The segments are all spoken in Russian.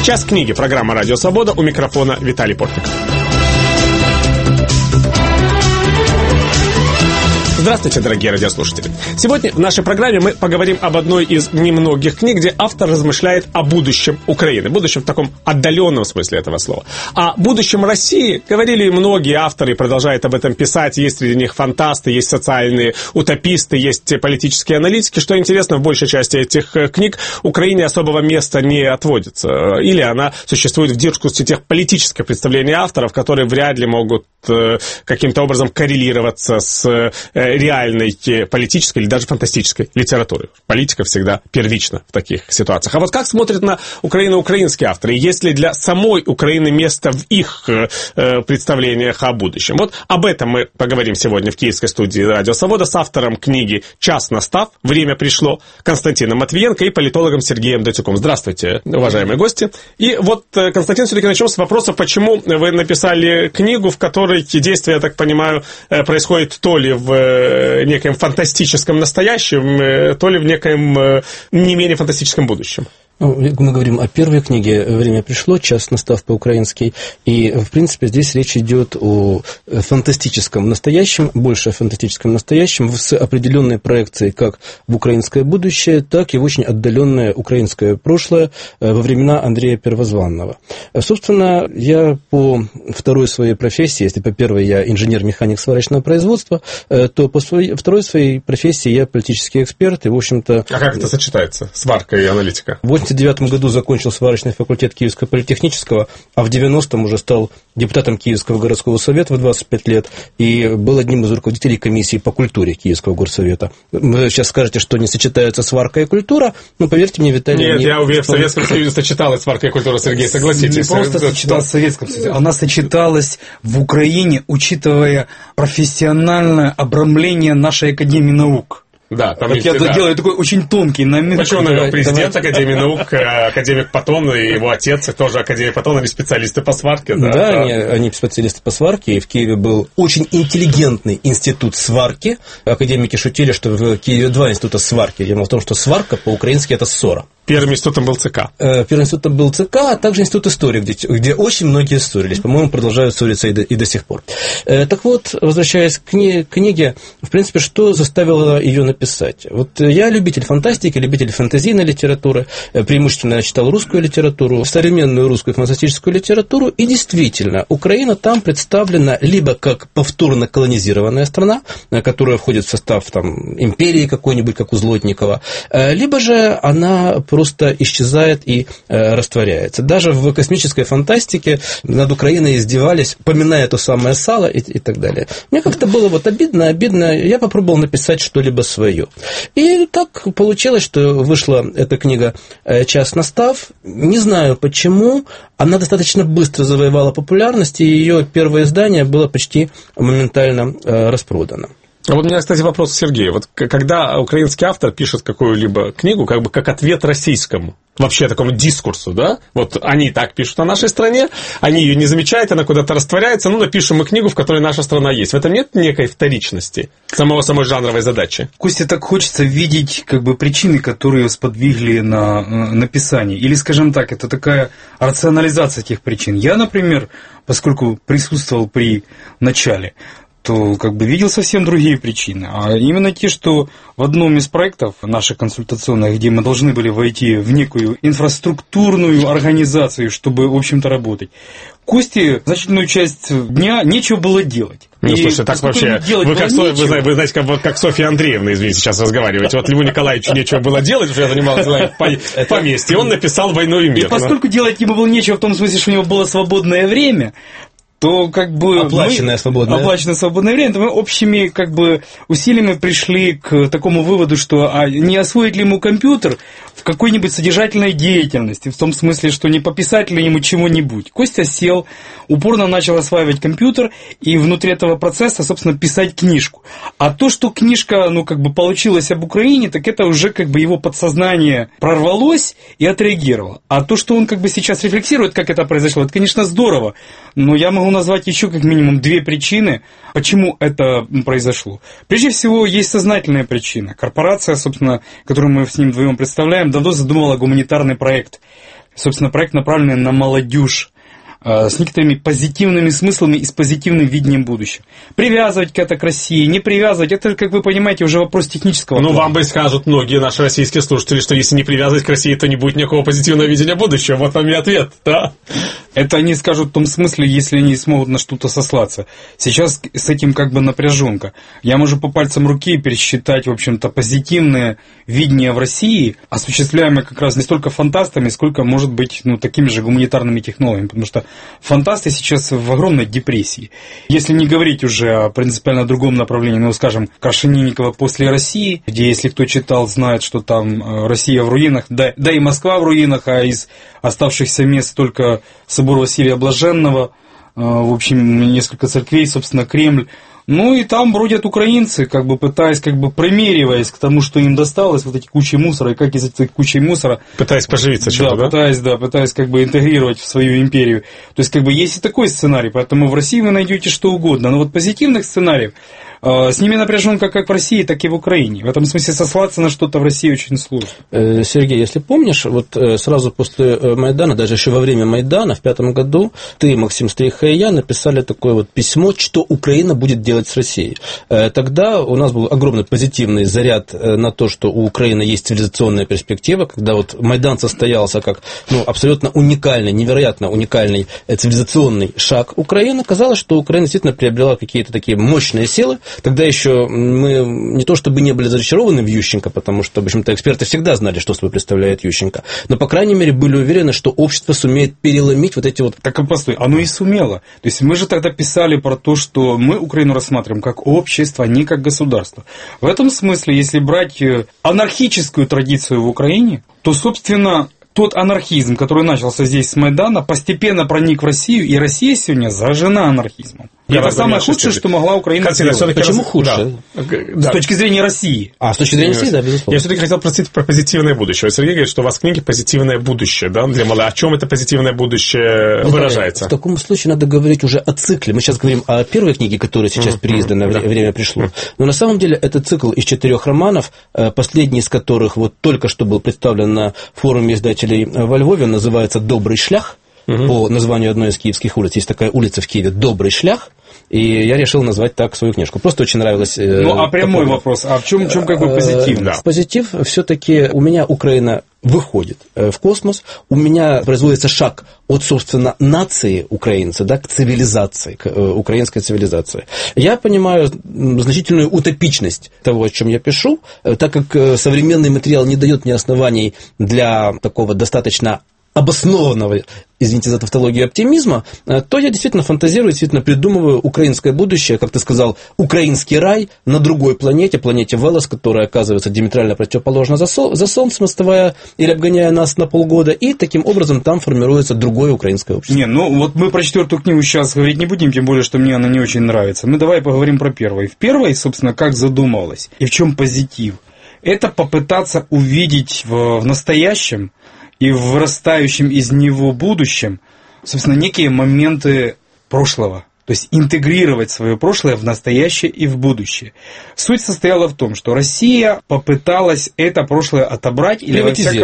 «Час книги», программа «Радио Свобода», у микрофона Виталий Портник. Здравствуйте, дорогие радиослушатели. Сегодня в нашей программе мы поговорим об одной из немногих книг, где автор размышляет о будущем Украины. Будущем в таком отдаленном смысле этого слова. О будущем России говорили многие авторы, продолжают об этом писать. Есть среди них фантасты, есть социальные утописты, есть политические аналитики. Что интересно, в большей части этих книг Украине особого места не отводится. Или она существует в дискурсе тех политических представлений авторов, которые вряд ли могут каким-то образом коррелироваться с реальной политической или даже фантастической литературой. Политика всегда первична в таких ситуациях. А вот как смотрят на Украину украинские авторы? Есть ли для самой Украины место в их представлениях о будущем? Вот об этом мы поговорим сегодня в киевской студии «Радио Свобода» с автором книги «Час настав. Время пришло» Константином Матвиенко и политологом Сергеем Датюком. Здравствуйте, уважаемые гости. И вот, Константин, все-таки начнем с вопроса, почему вы написали книгу, в которой действие, я так понимаю, происходит то ли в некоем фантастическом настоящем, то ли в некоем не менее фантастическом будущем. Мы говорим о первой книге «Время пришло», «Час настав» по-украински, и, в принципе, здесь речь идет о фантастическом настоящем, больше о фантастическом настоящем, с определенной проекцией как в украинское будущее, так и в очень отдаленное украинское прошлое во времена Андрея Первозванного. Собственно, я по второй своей профессии, если по первой я инженер-механик сварочного производства, то по второй своей профессии я политический эксперт, и, в общем-то... А как это сочетается, сварка и аналитика? В 1989 году закончил сварочный факультет Киевского политехнического, а в 90-м уже стал депутатом Киевского городского совета в 25 лет и был одним из руководителей комиссии по культуре Киевского горсовета. Вы сейчас скажете, что не сочетаются сварка и культура, но поверьте мне, Виталий... Нет, я уверен, в Советском Союзе сочеталась сварка и культура, Сергей, согласитесь. Не просто сочеталась в Советском Союзе, она сочеталась в Украине, учитывая профессиональное обрамление нашей Академии наук. Да, там я делаю такой очень тонкий намек. Почему, наверное, президент Академии наук, академик Патон и его отец, тоже академик Патон, они специалисты по сварке. Да, они специалисты по сварке, и в Киеве был очень интеллигентный институт сварки. Академики шутили, что в Киеве 2 института сварки. Дело в том, что сварка по-украински это ссора. Первым институтом был ЦК. Первым институтом был ЦК, а также институт истории, где очень многие ссорились. По-моему, продолжают ссориться и до сих пор. Так вот, возвращаясь к книге, в принципе, что заставило ее написать? Вот я любитель фантастики, любитель фэнтезийной литературы, преимущественно я читал русскую литературу, современную русскую фантастическую литературу, и действительно, Украина там представлена либо как повторно колонизированная страна, которая входит в состав империи какой-нибудь, как у Злотникова, либо же она просто исчезает и растворяется. Даже в космической фантастике над Украиной издевались, поминая то самое сало и так далее. Мне как-то было обидно, я попробовал написать что-либо свое. И так получилось, что вышла эта книга «Час настав». Не знаю почему, она достаточно быстро завоевала популярность, и ее первое издание было почти моментально распродано. А вот у меня, кстати, вопрос к Сергею. Вот когда украинский автор пишет какую-либо книгу, как ответ российскому, вообще такому дискурсу, да? Вот они так пишут о нашей стране, они ее не замечают, она куда-то растворяется, напишем мы книгу, в которой наша страна есть. В этом нет некой вторичности самой жанровой задачи? Костя, так хочется видеть причины, которые сподвигли на написание. Или, скажем так, это такая рационализация этих причин. Я, например, поскольку присутствовал при начале, то видел совсем другие причины. А именно те, что в одном из проектов наших консультационных, где мы должны были войти в некую инфраструктурную организацию, чтобы, в общем-то, работать, Косте значительную часть дня нечего было делать. Слушай, так вообще, вы знаете, как Софья Андреевна, извините, сейчас разговариваете. Вот Льву Николаевичу нечего было делать, что я занимался делами поместья, и он написал «Войну и мир». И поскольку делать ему было нечего в том смысле, что у него было свободное время, то оплаченное свободное время, то мы общими усилиями пришли к такому выводу, что не освоить ли ему компьютер в какой-нибудь содержательной деятельности, в том смысле, что не пописать ли ему чего-нибудь. Костя сел, упорно начал осваивать компьютер и внутри этого процесса, собственно, писать книжку. А то, что книжка, получилась об Украине, так это уже его подсознание прорвалось и отреагировало. А то, что он сейчас рефлексирует, как это произошло, это, конечно, здорово, но я могу назвать еще как минимум 2 причины, почему это произошло. Прежде всего, есть сознательная причина. Корпорация, собственно, которую мы с ним вдвоем представляем, давно задумала гуманитарный проект Собственно, проект направлен на молодежь, с некоторыми позитивными смыслами и с позитивным видением будущего. Привязывать это к России, не привязывать, это, как вы понимаете, уже вопрос технического. Ну, вам бы скажут многие наши российские слушатели, что если не привязывать к России, то не будет никакого позитивного видения будущего. Вот вам и ответ, да? Это они скажут в том смысле, если они смогут на что-то сослаться. Сейчас с этим как бы напряженка. Я могу по пальцам руки пересчитать, в общем-то, позитивное видение в России, осуществляемое как раз не столько фантастами, сколько, может быть, такими же гуманитарными технологиями, потому что фантасты сейчас в огромной депрессии. Если не говорить уже о принципиально другом направлении, скажем, Крашенинникова «После России», где, если кто читал, знает, что там Россия в руинах, да и Москва в руинах, а из оставшихся мест только собор Василия Блаженного, в общем, несколько церквей, собственно, Кремль. И там бродят украинцы, пытаясь, примериваясь к тому, что им досталось, вот эти кучи мусора, и как из этой кучи мусора... Пытаясь поживиться чем-то, да? Пытаясь интегрировать в свою империю. То есть, есть и такой сценарий, поэтому в России вы найдете что угодно. Но вот позитивных сценариев, с ними напряженка как в России, так и в Украине. В этом смысле сослаться на что-то в России очень сложно. Сергей, если помнишь, вот сразу после Майдана, даже еще во время Майдана, в 2005 году, ты, Максим Стриха и я написали такое вот письмо, что Украина будет делать с Россией. Тогда у нас был огромный позитивный заряд на то, что у Украины есть цивилизационная перспектива, когда вот Майдан состоялся как абсолютно уникальный, невероятно уникальный цивилизационный шаг Украины. Казалось, что Украина действительно приобрела какие-то такие мощные силы. Тогда еще мы не то чтобы не были разочарованы в Ющенко, потому что, в общем-то, эксперты всегда знали, что собой представляет Ющенко, но, по крайней мере, были уверены, что общество сумеет переломить вот эти вот... Так, постой, оно и сумело. То есть мы же тогда писали про то, что мы Украину рассматриваем как общество, а не как государство. В этом смысле, если брать анархическую традицию в Украине, то, собственно, тот анархизм, который начался здесь с Майдана, постепенно проник в Россию, и Россия сегодня заражена анархизмом. И это самое худшее, что могла Украина сделать. Почему худшее? Да. С точки зрения России. С точки зрения России, да, безусловно. Я все-таки хотел спросить про позитивное будущее. Сергей говорит, что у вас в книге позитивное будущее, да, для молодых. О чем это позитивное будущее выражается? В таком случае надо говорить уже о цикле. Мы сейчас говорим о первой книге, которая сейчас переиздана, время пришло. Но на самом деле это цикл из 4 романов, последний из которых вот только что был представлен на форуме издателей во Львове, называется «Добрый шлях». По названию одной из киевских улиц. Есть такая улица в Киеве «Добрый шлях». И я решил назвать так свою книжку. Просто очень нравилось... прямой вопрос. А в чем позитив? Да. Позитив все-таки у меня Украина выходит в космос, у меня производится шаг от, собственно, нации украинца, да, к цивилизации, к украинской цивилизации. Я понимаю значительную утопичность того, о чем я пишу, так как современный материал не дает мне оснований для такого достаточно обоснованного, извините за тавтологию, оптимизма, то я действительно фантазирую, действительно придумываю украинское будущее, как ты сказал, украинский рай на другой планете, планете Велес, которая оказывается диаметрально противоположна за Солнцем, оставая или обгоняя нас на полгода, и таким образом там формируется другое украинское общество. Вот мы про 4-ю книгу сейчас говорить не будем, тем более, что мне она не очень нравится. Мы давай поговорим про первую. В первой, собственно, как задумалось, и в чем позитив? Это попытаться увидеть в настоящем и в вырастающем из него будущем, собственно, некие моменты прошлого. То есть интегрировать свое прошлое в настоящее и в будущее. Суть состояла в том, что Россия попыталась это прошлое отобрать или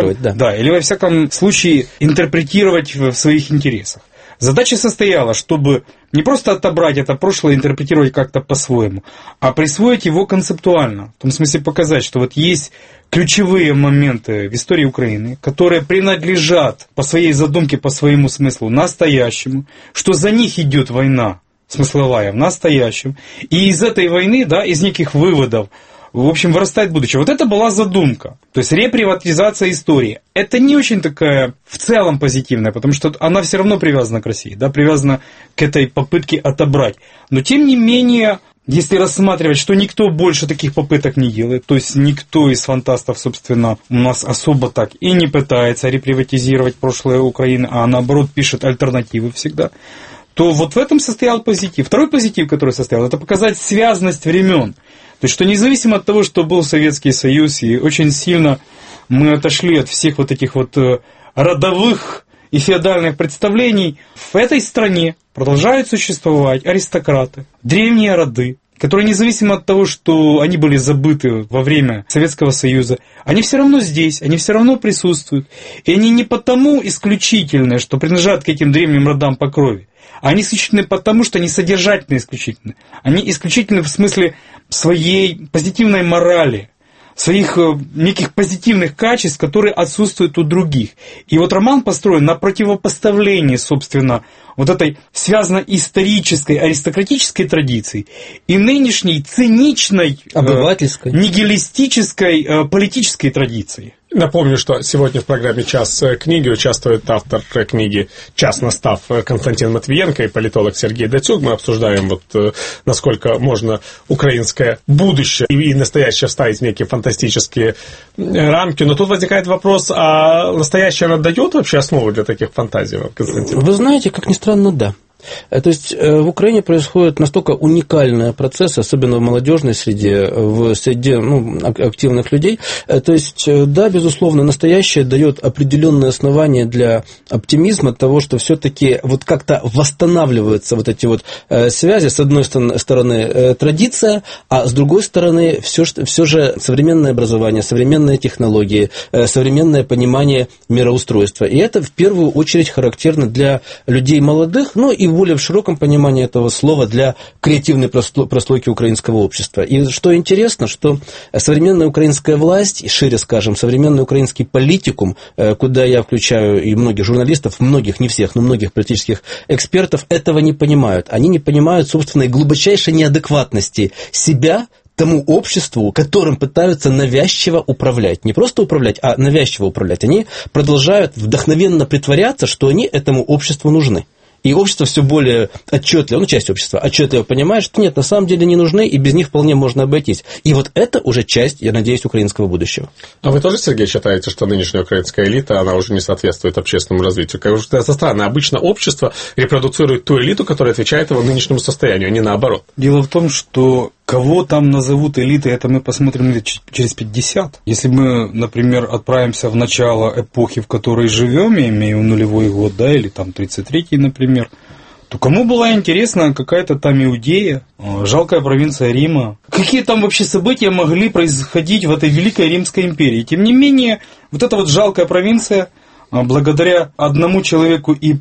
во всяком случае интерпретировать в своих интересах. Задача состояла, чтобы не просто отобрать это прошлое и интерпретировать как-то по-своему, а присвоить его концептуально. В том смысле показать, что вот есть ключевые моменты в истории Украины, которые принадлежат по своей задумке, по своему смыслу настоящему, что за них идет война смысловая в настоящем, и из этой войны, из неких выводов, в общем, вырастает будущее. Вот это была задумка. То есть реприватизация истории. Это не очень такая в целом позитивная, потому что она все равно привязана к России, привязана к этой попытке отобрать. Но тем не менее, если рассматривать, что никто больше таких попыток не делает, то есть никто из фантастов, собственно, у нас особо так и не пытается реприватизировать прошлое Украины, а наоборот пишет альтернативы всегда, то вот в этом состоял позитив. Второй позитив, который состоял, это показать связность времен. То есть, что независимо от того, что был Советский Союз, и очень сильно мы отошли от всех вот этих вот родовых и феодальных представлений, в этой стране продолжают существовать аристократы, древние роды, которые независимо от того, что они были забыты во время Советского Союза, они все равно здесь, они все равно присутствуют. И они не потому исключительные, что принадлежат к этим древним родам по крови, а они исключительны потому, что они содержательно исключительны. Они исключительны в смысле своей позитивной морали, своих неких позитивных качеств, которые отсутствуют у других. И вот роман построен на противопоставлении, собственно, вот этой связано-исторической, аристократической традиции и нынешней циничной, обывательской, нигилистической, политической традиции. Напомню, что сегодня в программе «Час книги» участвует автор книги «Час настав» Константин Матвиенко и политолог Сергей Дацюк. Мы обсуждаем, насколько можно украинское будущее и настоящее вставить в некие фантастические рамки. Но тут возникает вопрос, а настоящее оно дает вообще основу для таких фантазий, Константин? Вы знаете, как ни странно, да. То есть в Украине происходит настолько уникальный процесс, особенно в молодежной среде, в среде активных людей. То есть, да, безусловно, настоящее дает определенные основания для оптимизма того, что все-таки вот как-то восстанавливаются вот эти вот связи. С одной стороны традиция, а с другой стороны все же современное образование, современные технологии, современное понимание мироустройства. И это в первую очередь характерно для людей молодых, и более в широком понимании этого слова для креативной прослойки украинского общества. И что интересно, что современная украинская власть, шире скажем, современный украинский политикум, куда я включаю и многих журналистов, многих, не всех, но многих политических экспертов, этого не понимают. Они не понимают собственной глубочайшей неадекватности себя, тому обществу, которым пытаются навязчиво управлять. Не просто управлять, а навязчиво управлять. Они продолжают вдохновенно притворяться, что они этому обществу нужны. И общество все более отчетливо, часть общества отчетливо понимает, что нет, на самом деле не нужны, и без них вполне можно обойтись. И вот это уже часть, я надеюсь, украинского будущего. А вы тоже, Сергей, считаете, что нынешняя украинская элита, она уже не соответствует общественному развитию? Это странно. Обычно общество репродуцирует ту элиту, которая отвечает его нынешнему состоянию, а не наоборот. Дело в том, что кого там назовут элитой, это мы посмотрим лет через 50. Если мы, например, отправимся в начало эпохи, в которой живем, я имею нулевой год, да, или там 33-й, например, то кому была интересна какая-то там Иудея, жалкая провинция Рима? Какие там вообще события могли происходить в этой Великой Римской империи? Тем не менее, вот эта вот жалкая провинция, благодаря одному человеку и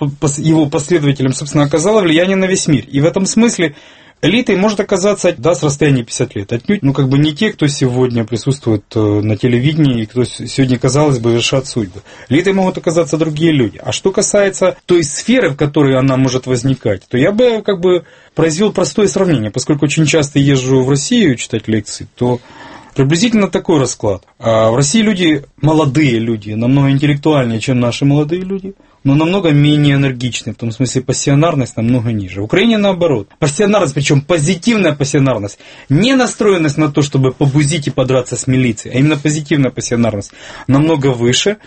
его последователям, собственно, оказала влияние на весь мир. И в этом смысле элитой может оказаться, с расстояния 50 лет. Отнюдь, не те, кто сегодня присутствует на телевидении и кто сегодня, казалось бы, вершат судьбы. Элитой могут оказаться другие люди. А что касается той сферы, в которой она может возникать, то я бы произвел простое сравнение. Поскольку очень часто езжу в Россию читать лекции, то приблизительно такой расклад. В России люди, молодые люди, намного интеллектуальнее, чем наши молодые люди, но намного менее энергичны, в том смысле пассионарность намного ниже. В Украине наоборот. Пассионарность, причем позитивная пассионарность, не настроенность на то, чтобы побузить и подраться с милицией, а именно позитивная пассионарность намного выше,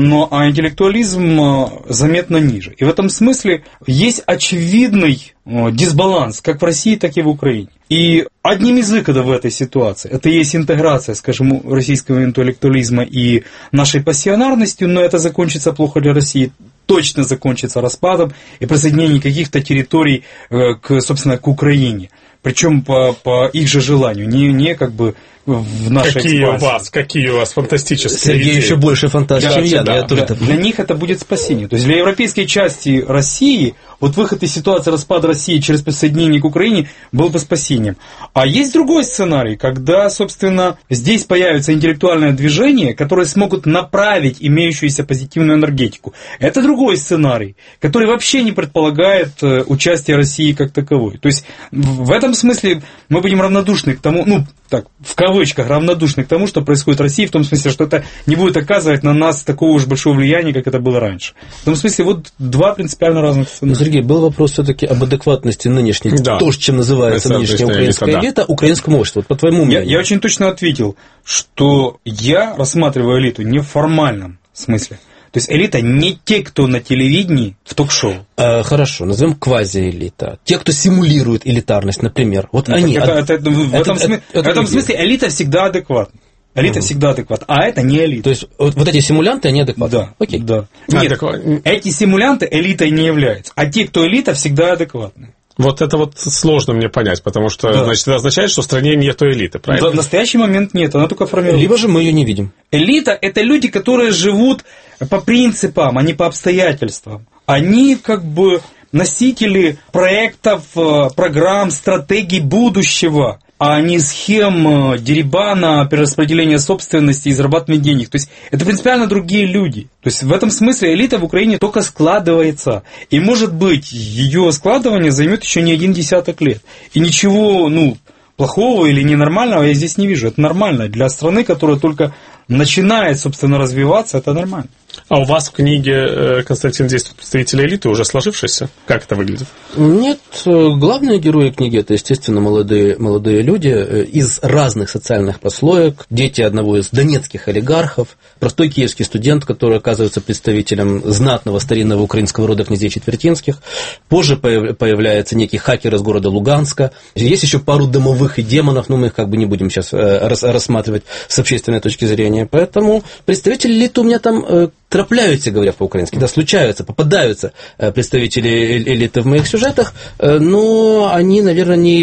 а интеллектуализм заметно ниже. И в этом смысле есть очевидный дисбаланс как в России, так и в Украине. И одним из выходов в этой ситуации это есть интеграция, скажем, российского интеллектуализма и нашей пассионарностью, но это закончится плохо для России, точно закончится распадом и присоединением каких-то территорий собственно, к Украине. Причем по их же желанию, не в нашей экспансии. Какие у вас фантастические Сергей идеи. Еще больше фантазий, чем я. Для них это будет спасение. То есть для европейской части России выход из ситуации распада России через присоединение к Украине был бы спасением. А есть другой сценарий, когда, собственно, здесь появится интеллектуальное движение, которое смогут направить имеющуюся позитивную энергетику. Это другой сценарий, который вообще не предполагает участие России как таковой. То есть в этом смысле мы будем равнодушны к тому, в кавычках, равнодушны к тому, что происходит в России, в том смысле, что это не будет оказывать на нас такого уж большого влияния, как это было раньше. В том смысле, два принципиально разных сценария. Сергей, был вопрос все-таки об адекватности нынешней, то, чем называется нынешняя украинская элита, украинскому обществу. По твоему мнению. Я очень точно ответил, что я рассматриваю элиту не в формальном смысле. То есть элита не те, кто на телевидении в ток-шоу. Хорошо, назовем квазиэлита. Те, кто симулирует элитарность, например. Они. В этом смысле элита всегда адекватна. Элита всегда адекватна, а это не элита. То есть вот эти симулянты, они адекватны? Да. Окей. Да. Нет, эти симулянты элитой не являются, а те, кто элита, всегда адекватны. Вот это вот сложно мне понять, потому что, значит, это означает, что в стране нет элиты, правильно? В настоящий момент нет, она только формируется. Либо же мы ее не видим. Элита – это люди, которые живут по принципам, а не по обстоятельствам. Они как бы носители проектов, программ, стратегий будущего, а не схем дерибана, перераспределения собственности и зарабатывания денег. То есть это принципиально другие люди. То есть в этом смысле элита в Украине только складывается. И, может быть, ее складывание займет еще не 10 лет. И ничего, плохого или ненормального я здесь не вижу. Это нормально. Для страны, которая только начинает, собственно, развиваться, это нормально. А у вас в книге, Константин, действуют представители элиты, уже сложившиеся? Как это выглядит? Нет, главные герои книги – это, естественно, молодые люди из разных социальных прослоек, дети одного из донецких олигархов, простой киевский студент, который оказывается представителем знатного старинного украинского рода князей Четвертинских. Позже появляется некий хакер из города Луганска. Есть еще пару домовых и демонов, но мы их как бы не будем сейчас рассматривать с общественной точки зрения. Поэтому представители элиты у меня там трапляются, говоря по-украински, случаются, попадаются представители элиты в моих сюжетах, но они, наверное, не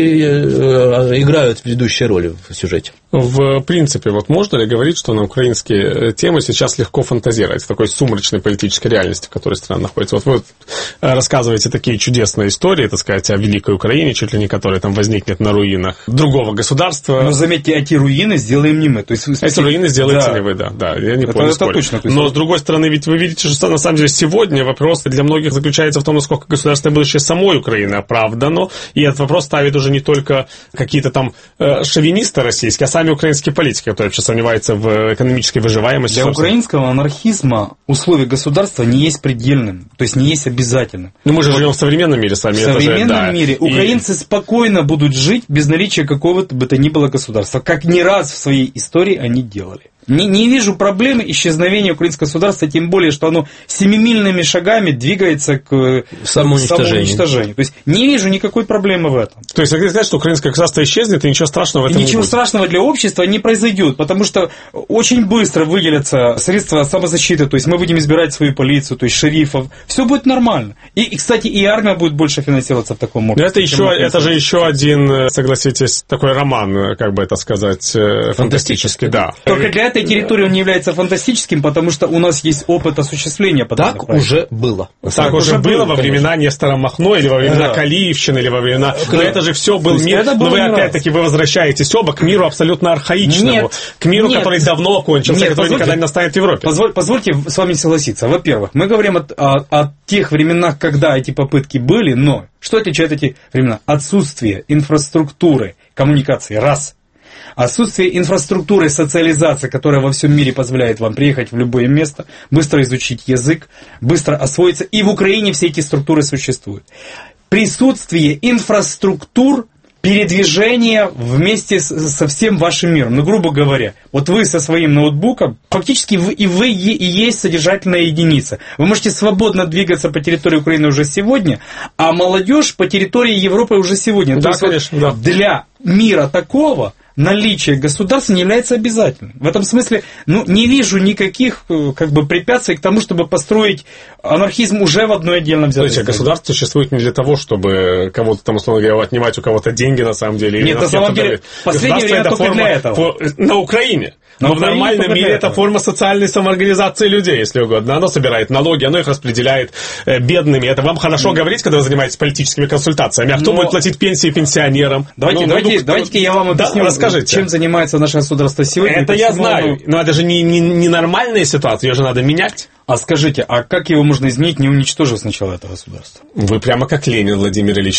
играют ведущие роли в сюжете. В принципе, вот можно ли говорить, что на украинские темы сейчас легко фантазировать в такой сумрачной политической реальности, в которой страна находится? Вот вы рассказываете такие чудесные истории, так сказать, о Великой Украине, чуть ли не которая там возникнет на руинах другого государства. Но заметьте, эти руины сделаем не мы. То есть, эти руины сделаете не вы, да, я не понял. Это точно. Но, с другой стороны, ведь вы видите, что на самом деле сегодня вопрос для многих заключается в том, насколько государственное будущее самой Украины оправдано, и этот вопрос ставит уже не только какие-то там шовинисты российские, а сами украинские политики, которые вообще сомневаются в экономической выживаемости. Для украинского анархизма условия государства не есть предельным, то есть не есть обязательным. Но мы же живем в современном мире сами. В современном мире украинцы спокойно будут жить без наличия какого-то бы то ни было государства, как не раз в своей истории они делали. Не вижу проблемы исчезновения украинского государства, тем более, что оно семимильными шагами двигается к самоуничтожению. То есть не вижу никакой проблемы в этом. То есть вы хотите сказать, что украинское государство исчезнет, и ничего страшного в этом не будет? Ничего страшного для общества не произойдет, потому что очень быстро выделятся средства самозащиты, то есть мы будем избирать свою полицию, то есть шерифов, все будет нормально. И, кстати, и армия будет больше финансироваться в таком обществе. Это же еще один, согласитесь, такой роман, как бы это сказать, фантастический, да. Только для этой территории он не является фантастическим, потому что у нас есть опыт осуществления подобных проектов. Уже было. Так уже было во времена Нестора Махно, или во времена Калиевщины, или во времена... Но это же все был мир. Но вы опять-таки возвращаетесь оба к миру абсолютно архаичному. К миру, который давно окончился, который никогда не настанет в Европе. Позвольте с вами согласиться. Во-первых, мы говорим о тех временах, когда эти попытки были, но что отличает эти времена? Отсутствие инфраструктуры, коммуникации, раз. Отсутствие инфраструктуры социализации, которая во всем мире позволяет вам приехать в любое место, быстро изучить язык, быстро освоиться. И в Украине все эти структуры существуют. Присутствие инфраструктур, передвижение вместе со всем вашим миром. Грубо говоря, вот вы со своим ноутбуком, фактически вы и есть содержательная единица. Вы можете свободно двигаться по территории Украины уже сегодня, а молодежь по территории Европы уже сегодня. Да, конечно, да. Для мира такого наличие государства не является обязательным. В этом смысле, не вижу никаких препятствий к тому, чтобы построить анархизм уже в одной отдельном взятой стране. Государство существует не для того, чтобы кого-то там, условно говоря, отнимать у кого-то деньги, на самом деле. Нет, на самом деле, в последнее время только для этого. На Украине. Но в нормальном мире это форма социальной самоорганизации людей, если угодно. Оно собирает налоги, оно их распределяет бедными. Это вам хорошо говорить, когда вы занимаетесь политическими консультациями. А кто будет платить пенсии пенсионерам? Давайте я вам объясню, чем занимается наше государство сегодня. Это я знаю, но это же не нормальная ситуация, ее же надо менять. А скажите, а как его можно изменить, не уничтожив сначала это государство? Вы прямо как Ленин, Владимир Ильич,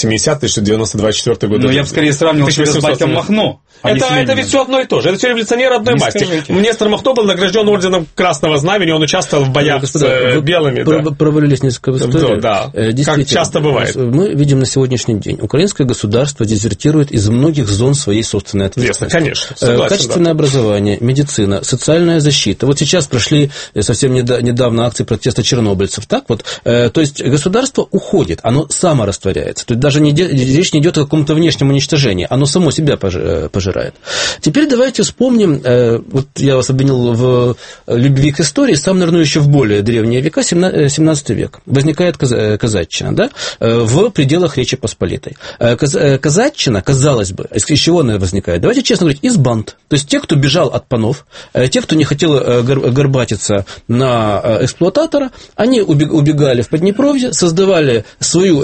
1970-1924 год. Я бы скорее сравнивал себя с батьком Махно. Это ведь все одно и то же. Это все революционеры одной масти. Нестор Махно был награжден орденом Красного Знамени, он участвовал в боях с белыми. Провалились несколько в историю. Да, как часто бывает. Мы видим на сегодняшний день. Украинское государство дезертирует из многих зон своей собственной ответственности. Конечно. Качественное образование, медицина, социальная защита. Вот сейчас прошли совсем недавно недавно акции протеста чернобыльцев. Так вот, то есть государство уходит, оно саморастворяется. То есть даже речь не идет о каком-то внешнем уничтожении, оно само себя пожирает. Теперь давайте вспомним, вот я вас обвинил в любви к истории, сам, наверное, еще в более древние века, 17 век, возникает казаччина, да, в пределах Речи Посполитой. Казаччина, казалось бы, из чего она возникает? Давайте честно говорить, из банд. То есть те, кто бежал от панов, те, кто не хотел горбатиться на эксплуататора, они убегали в Поднепровье, создавали свою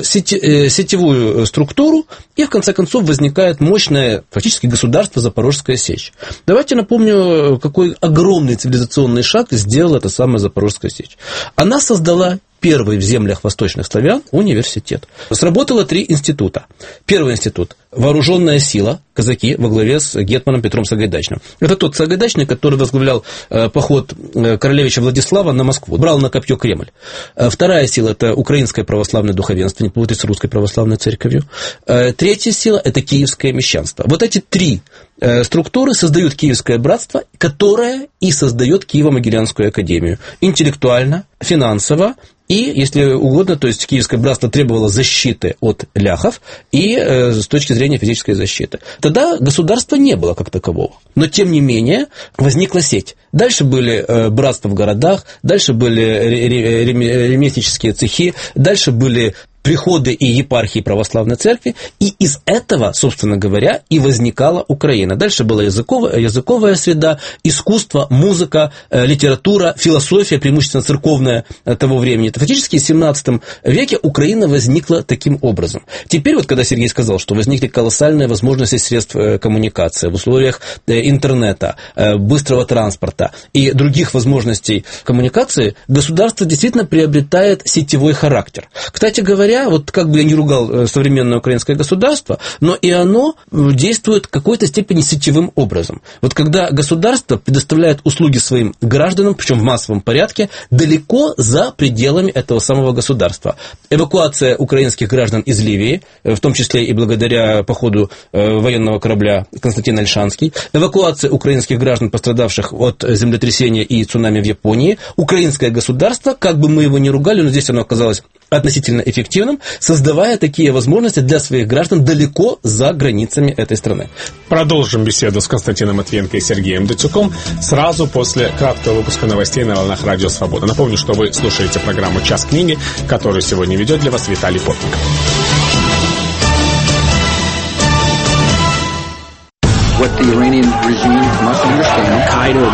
сетевую структуру, и в конце концов возникает мощное фактически государство Запорожская Сечь. Давайте напомню, какой огромный цивилизационный шаг сделала эта самая Запорожская Сечь. Она создала первый в землях восточных славян университет. Сработало 3 института. Первый институт – вооруженная сила, казаки во главе с гетманом Петром Сагайдачным. Это тот Сагайдачный, который возглавлял поход королевича Владислава на Москву, брал на копье Кремль. Вторая сила – это украинское православное духовенство, не путать с русской православной церковью. Третья сила – это киевское мещанство. Вот эти 3 структуры создают Киевское братство, которое и создает Киево-Могилянскую академию. Интеллектуально, финансово и, если угодно, то есть Киевское братство требовало защиты от ляхов и с точки зрения физической защиты. Тогда государства не было как такового. Но, тем не менее, возникла сеть. Дальше были братства в городах, дальше были ремесленнические цехи, дальше были приходы и епархии православной церкви, и из этого, собственно говоря, и возникала Украина. Дальше была языковая среда, искусство, музыка, литература, философия, преимущественно церковная того времени. Фактически в 17 веке Украина возникла таким образом. Теперь вот, когда Сергей сказал, что возникли колоссальные возможности средств коммуникации в условиях интернета, быстрого транспорта и других возможностей коммуникации, государство действительно приобретает сетевой характер. Кстати говоря, вот как бы я не ругал современное украинское государство, но и оно действует в какой-то степени сетевым образом. Вот когда государство предоставляет услуги своим гражданам, причем в массовом порядке, далеко за пределами этого самого государства. Эвакуация украинских граждан из Ливии, в том числе и благодаря походу военного корабля Константин Ольшанский, эвакуация украинских граждан, пострадавших от землетрясения и цунами в Японии, украинское государство, как бы мы его ни ругали, но здесь оно оказалось относительно эффективным, создавая такие возможности для своих граждан далеко за границами этой страны. Продолжим беседу с Константином Матвиенко и Сергеем Датюком сразу после краткого выпуска новостей на волнах Радио Свобода. Напомню, что вы слушаете программу «Час книги», которую сегодня ведет для вас Виталий Портников. What the Iranian regime must understand,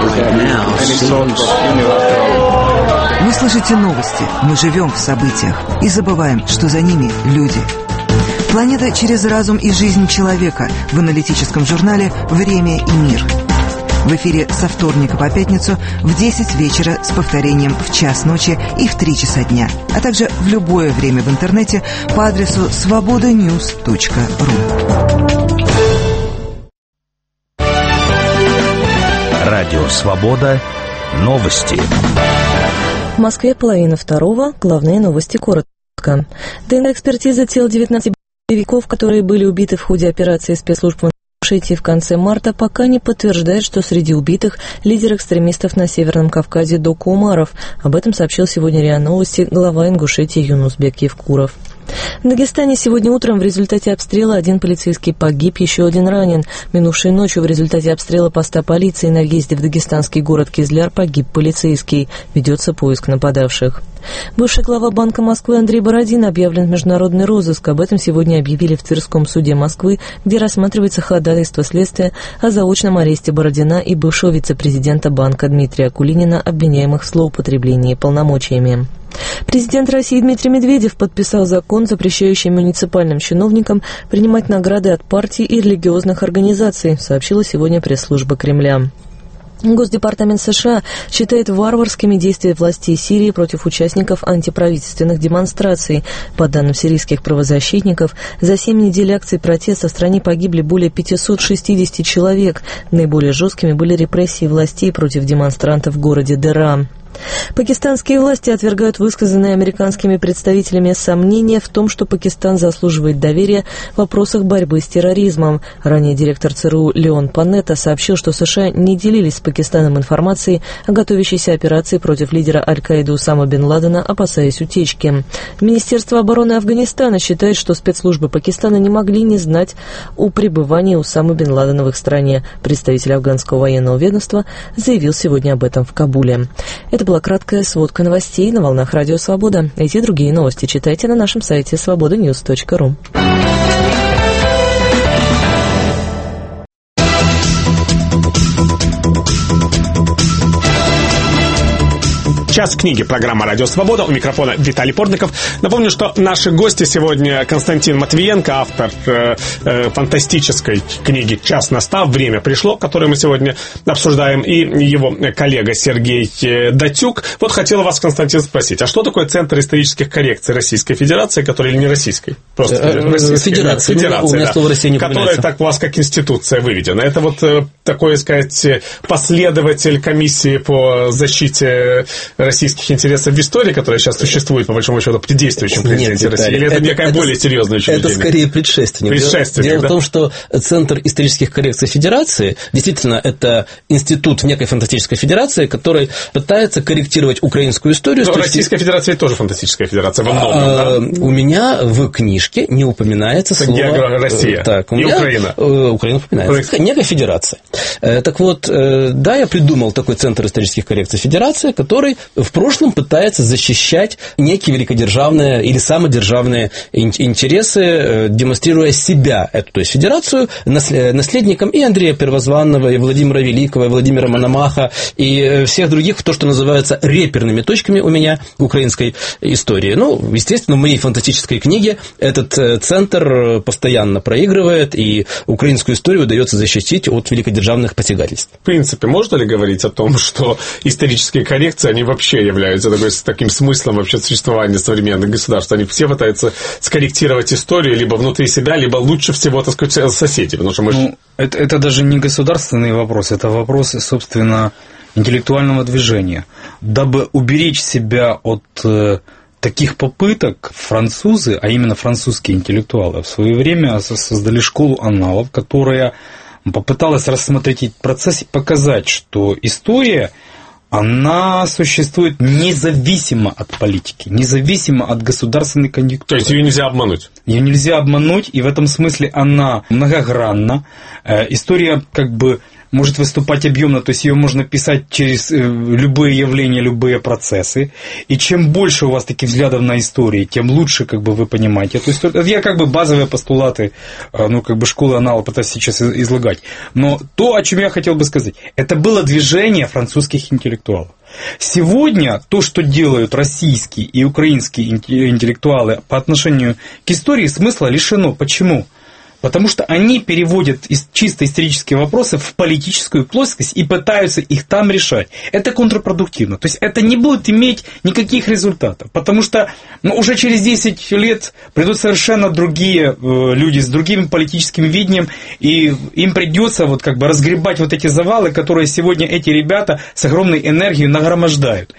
Вы слышите новости, мы живем в событиях и забываем, что за ними люди. Планета через разум и жизнь человека в аналитическом журнале «Время и мир». В эфире со вторника по пятницу в 10 вечера с повторением в час ночи и в 3 часа дня, а также в любое время в интернете по адресу svobodanews.ru. Радио «Свобода». Новости. В Москве 1:30. Главные новости коротко. ДНК-экспертиза тел 19 боевиков, которые были убиты в ходе операции спецслужб в Ингушетии в конце марта, пока не подтверждает, что среди убитых лидер экстремистов на Северном Кавказе Доку Умаров. Об этом сообщил сегодня РИА Новости глава Ингушетии Юнусбек Евкуров. В Дагестане сегодня утром в результате обстрела 1 полицейский погиб, еще 1 ранен. Минувшей ночью в результате обстрела поста полиции на въезде в дагестанский город Кизляр погиб полицейский. Ведется поиск нападавших. Бывший глава Банка Москвы Андрей Бородин объявлен в международный розыск. Об этом сегодня объявили в Тверском суде Москвы, где рассматривается ходатайство следствия о заочном аресте Бородина и бывшего вице-президента банка Дмитрия Акулинина, обвиняемых в злоупотреблении полномочиями. Президент России Дмитрий Медведев подписал закон, запрещающий муниципальным чиновникам принимать награды от партий и религиозных организаций, сообщила сегодня пресс-служба Кремля. Госдепартамент США считает варварскими действия властей Сирии против участников антиправительственных демонстраций. По данным сирийских правозащитников, за 7 недель акций протеста в стране погибли более 560 человек. Наиболее жесткими были репрессии властей против демонстрантов в городе Дера. Пакистанские власти отвергают высказанные американскими представителями сомнения в том, что Пакистан заслуживает доверия в вопросах борьбы с терроризмом. Ранее директор ЦРУ Леон Панетта сообщил, что США не делились с Пакистаном информацией о готовящейся операции против лидера Аль-Каиды Усама бен Ладена, опасаясь утечки. Министерство обороны Афганистана считает, что спецслужбы Пакистана не могли не знать о пребывании Усамы бен Ладена в их стране. Представитель афганского военного ведомства заявил сегодня об этом в Кабуле. Это была краткая сводка новостей на волнах Радио Свобода. Эти и другие новости читайте на нашем сайте svobodanews.ru. «Час книги», программа «Радио Свобода». У микрофона Виталий Портников. Напомню, что наши гости сегодня Константин Матвиенко, автор фантастической книги «Час настав. Время пришло», которую мы сегодня обсуждаем, и его коллега Сергей Датюк. Вот хотел вас, Константин, спросить, а что такое Центр исторических коррекций Российской Федерации, который или не российской? Просто Федерация, да, которая так у вас как институция выведена. Это вот такой, сказать, последователь комиссии по защите российских интересов в истории, которая сейчас существует, по большому счету, при действующем президенте России? Или это некое более серьезное учреждение? Это скорее предшественник. Дело в том, что Центр исторических коррекций Федерации, действительно, это институт в некой фантастической федерации, который пытается корректировать украинскую историю. Но Российская Федерация тоже фантастическая федерация во многом, да? У меня в книжке не упоминается слово... Россия и Украина. Украина упоминается. Некая федерация. Так вот, да, я придумал такой Центр исторических коррекций Федерации, который в прошлом пытается защищать некие великодержавные или самодержавные интересы, демонстрируя себя, эту, то есть федерацию, наследником и Андрея Первозванного, и Владимира Великого, и Владимира Мономаха, и всех других, то, что называется реперными точками у меня в украинской истории. Ну, естественно, в моей фантастической книге этот центр постоянно проигрывает, и украинскую историю удается защитить от великодержавных посягательств. В принципе, можно ли говорить о том, что исторические коррекции, они вообще являются таким смыслом вообще существования современных государств? Они все пытаются скорректировать историю либо внутри себя, либо лучше всего, так сказать, соседей. Потому что это даже не государственный вопрос, это вопрос, собственно, интеллектуального движения. Дабы уберечь себя от таких попыток, французы, а именно французские интеллектуалы, в свое время создали школу анналов, которая попыталась рассмотреть этот процесс и показать, что история, она существует независимо от политики, независимо от государственной конъюнктуры. То есть ее нельзя обмануть? Ее нельзя обмануть, и в этом смысле она многогранна. История как бы может выступать объемно, то есть ее можно писать через любые явления, любые процессы. И чем больше у вас таких взглядов на историю, тем лучше как бы вы понимаете эту историю. Это я как бы базовые постулаты, школы аналог пытаюсь сейчас излагать. Но то, о чем я хотел бы сказать, это было движение французских интеллектуалов. Сегодня то, что делают российские и украинские интеллектуалы по отношению к истории, смысла лишено. Почему? Потому что они переводят чисто исторические вопросы в политическую плоскость и пытаются их там решать. Это контрпродуктивно. То есть это не будет иметь никаких результатов. Потому что уже через 10 лет придут совершенно другие люди с другим политическим видением, и им придется разгребать эти завалы, которые сегодня эти ребята с огромной энергией нагромождают.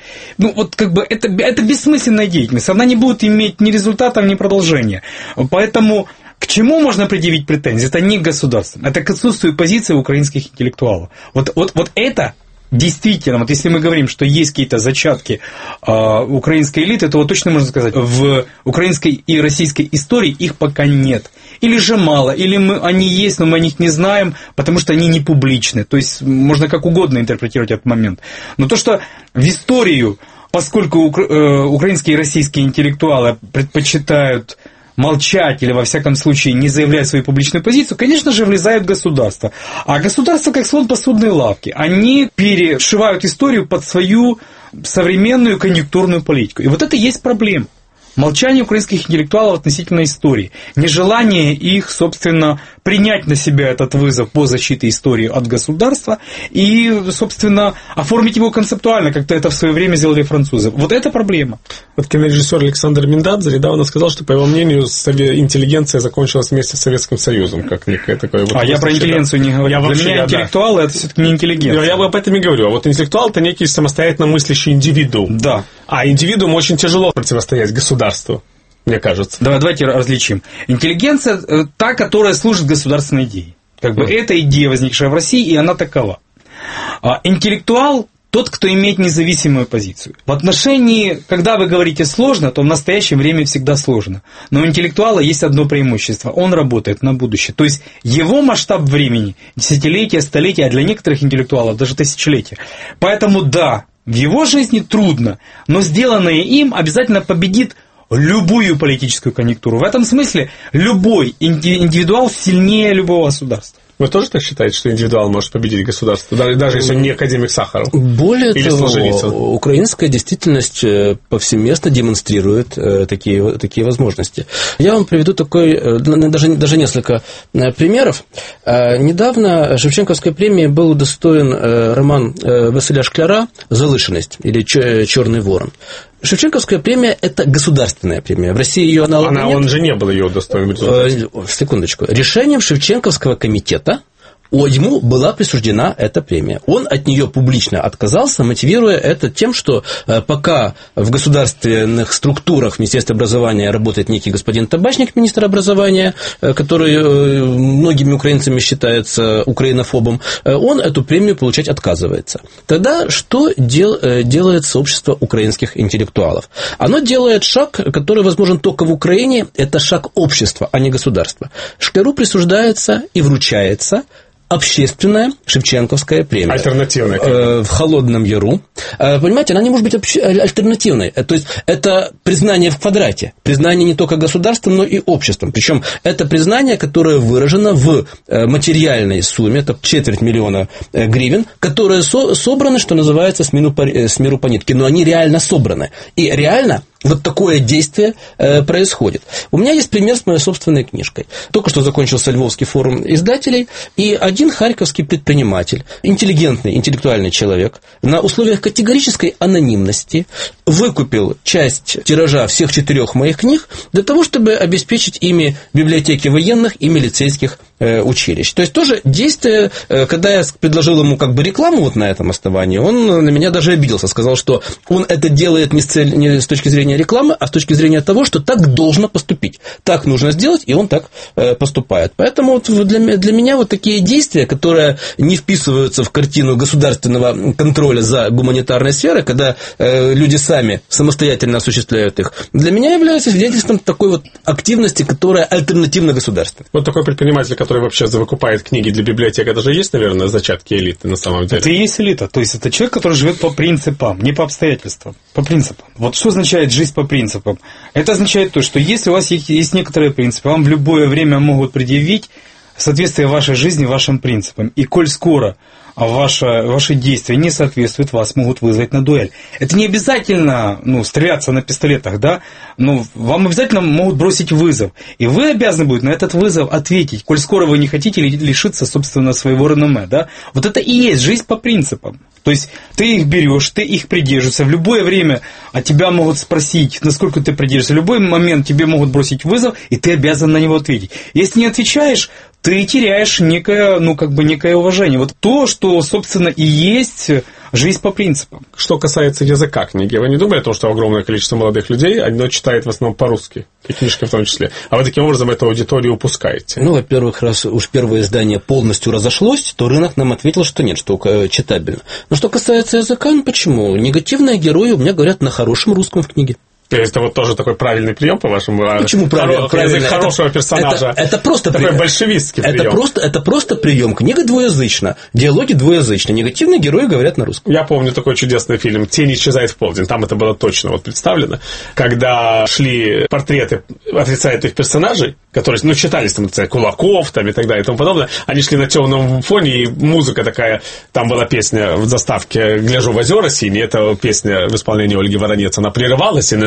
Это бессмысленная деятельность. Она не будет иметь ни результатов, ни продолжения. Поэтому к чему можно предъявить претензии? Это не к государству, это к отсутствию позиции украинских интеллектуалов. Вот это действительно, если мы говорим, что есть какие-то зачатки украинской элиты, то точно можно сказать, в украинской и российской истории их пока нет. Или же мало, или они есть, но мы о них не знаем, потому что они не публичны. То есть можно как угодно интерпретировать этот момент. Но то, что в историю, поскольку украинские и российские интеллектуалы предпочитают молчать или, во всяком случае, не заявлять свою публичную позицию, конечно же, влезает государство. А государство, как слон посудной лавки, они перешивают историю под свою современную конъюнктурную политику. И вот это и есть проблема. Молчание украинских интеллектуалов относительно истории. Нежелание их, собственно, принять на себя этот вызов по защите истории от государства и, собственно, оформить его концептуально, как-то это в свое время сделали французы. Вот это проблема. Вот кинорежиссер Александр Миндадзе недавно сказал, что, по его мнению, интеллигенция закончилась вместе с Советским Союзом. Как некое такое... Вот я про интеллигенцию не говорю. Для меня интеллектуалы это все-таки не интеллигенция. Я об этом и говорю. А вот интеллектуал это некий самостоятельно мыслящий индивидуум. Да. А индивидууму очень тяжело противостоять государству, мне кажется. Давайте различим. Интеллигенция та, которая служит государственной идее. Как бы это идея, возникшая в России, и она такова. А интеллектуал тот, кто имеет независимую позицию. В отношении, когда вы говорите сложно, то в настоящее время всегда сложно. Но у интеллектуала есть одно преимущество. Он работает на будущее. То есть его масштаб времени десятилетия, столетия, а для некоторых интеллектуалов даже тысячелетия. Поэтому да, в его жизни трудно, но сделанное им обязательно победит любую политическую конъюнктуру. В этом смысле любой индивидуал сильнее любого государства. Вы тоже так считаете, что индивидуал может победить государство, даже если он не академик Сахаров? Более того, украинская действительность повсеместно демонстрирует такие возможности. Я вам приведу даже несколько примеров. Недавно Шевченковской премии был удостоен роман Василя Шкляра «Залышенность» или «Черный ворон». Шевченковская премия – это государственная премия. В России ее аналога нет. Он же не был ее удостоен. Секундочку. Решением Шевченковского комитета ему была присуждена эта премия. Он от нее публично отказался, мотивируя это тем, что пока в государственных структурах в Министерстве образования работает некий господин Табачник, министр образования, который многими украинцами считается украинофобом, он эту премию получать отказывается. Тогда что делает сообщество украинских интеллектуалов? Оно делает шаг, который возможен только в Украине, это шаг общества, а не государства. Шкляру присуждается и вручается общественная Шевченковская премия. Альтернативная. В Холодном Яру. Понимаете, она не может быть альтернативной. То есть, это признание в квадрате. Признание не только государством, но и обществом. Причем, это признание, которое выражено в материальной сумме, это 250 000 гривен, которые собраны, что называется, с миру по нитке. Но они реально собраны. И реально вот такое действие происходит. У меня есть пример с моей собственной книжкой. Только что закончился Львовский форум издателей, и один харьковский предприниматель, интеллигентный, интеллектуальный человек, на условиях категорической анонимности выкупил часть тиража всех 4 моих книг для того, чтобы обеспечить ими библиотеки военных и милицейских училищ. То есть, тоже действие, когда я предложил ему как бы рекламу вот на этом основании, он на меня даже обиделся, сказал, что он это делает не с точки зрения рекламы, а с точки зрения того, что так должно поступить. Так нужно сделать, и он так поступает. Поэтому вот для меня вот такие действия, которые не вписываются в картину государственного контроля за гуманитарной сферой, когда люди сами самостоятельно осуществляют их, для меня являются свидетельством такой вот активности, которая альтернативна государству. Вот такой предприниматель, который вообще выкупает книги для библиотек, это же есть, наверное, зачатки элиты на самом деле? Это и есть элита. То есть, это человек, который живет по принципам, не по обстоятельствам, по принципам. Вот что означает жизнь по принципам? Это означает то, что если у вас есть некоторые принципы, вам в любое время могут предъявить соответствие вашей жизни вашим принципам. И коль скоро ваши действия не соответствуют, вас могут вызвать на дуэль. Это не обязательно стреляться на пистолетах, да? Но вам обязательно могут бросить вызов. И вы обязаны будете на этот вызов ответить, коль скоро вы не хотите лишиться, собственно, своего реноме, да? Вот это и есть жизнь по принципам. То есть, ты их берешь, ты их придерживаешься. В любое время от тебя могут спросить, насколько ты придерживаешься. В любой момент тебе могут бросить вызов, и ты обязан на него ответить. Если не отвечаешь, ты теряешь некое уважение. Вот то, что, собственно, и есть жизнь по принципам. Что касается языка книги, вы не думали о том, что огромное количество молодых людей, оно читает в основном по-русски, и книжки в том числе, а вы таким образом эту аудиторию упускаете? Во-первых, раз уж первое издание полностью разошлось, то рынок нам ответил, что нет, что читабельно. Но что касается языка, почему? Негативные герои у меня говорят на хорошем русском в книге. Это вот тоже такой правильный прием, по-вашему? Почему правильный? Язык хорошего персонажа. Это просто такой большевистский прием. Это просто прием. Книга двуязычна, диалоги двуязычны. Негативные герои говорят на русском. Я помню такой чудесный фильм «Тень исчезает в полдень». Там это было точно представлено. Когда шли портреты отрицательных персонажей, которые, читались там, Кулаков там, и так далее и тому подобное, они шли на темном фоне, и музыка такая, там была песня в заставке «Гляжу в озера синие», это песня в исполнении Ольги Воронец, она прерывалась, и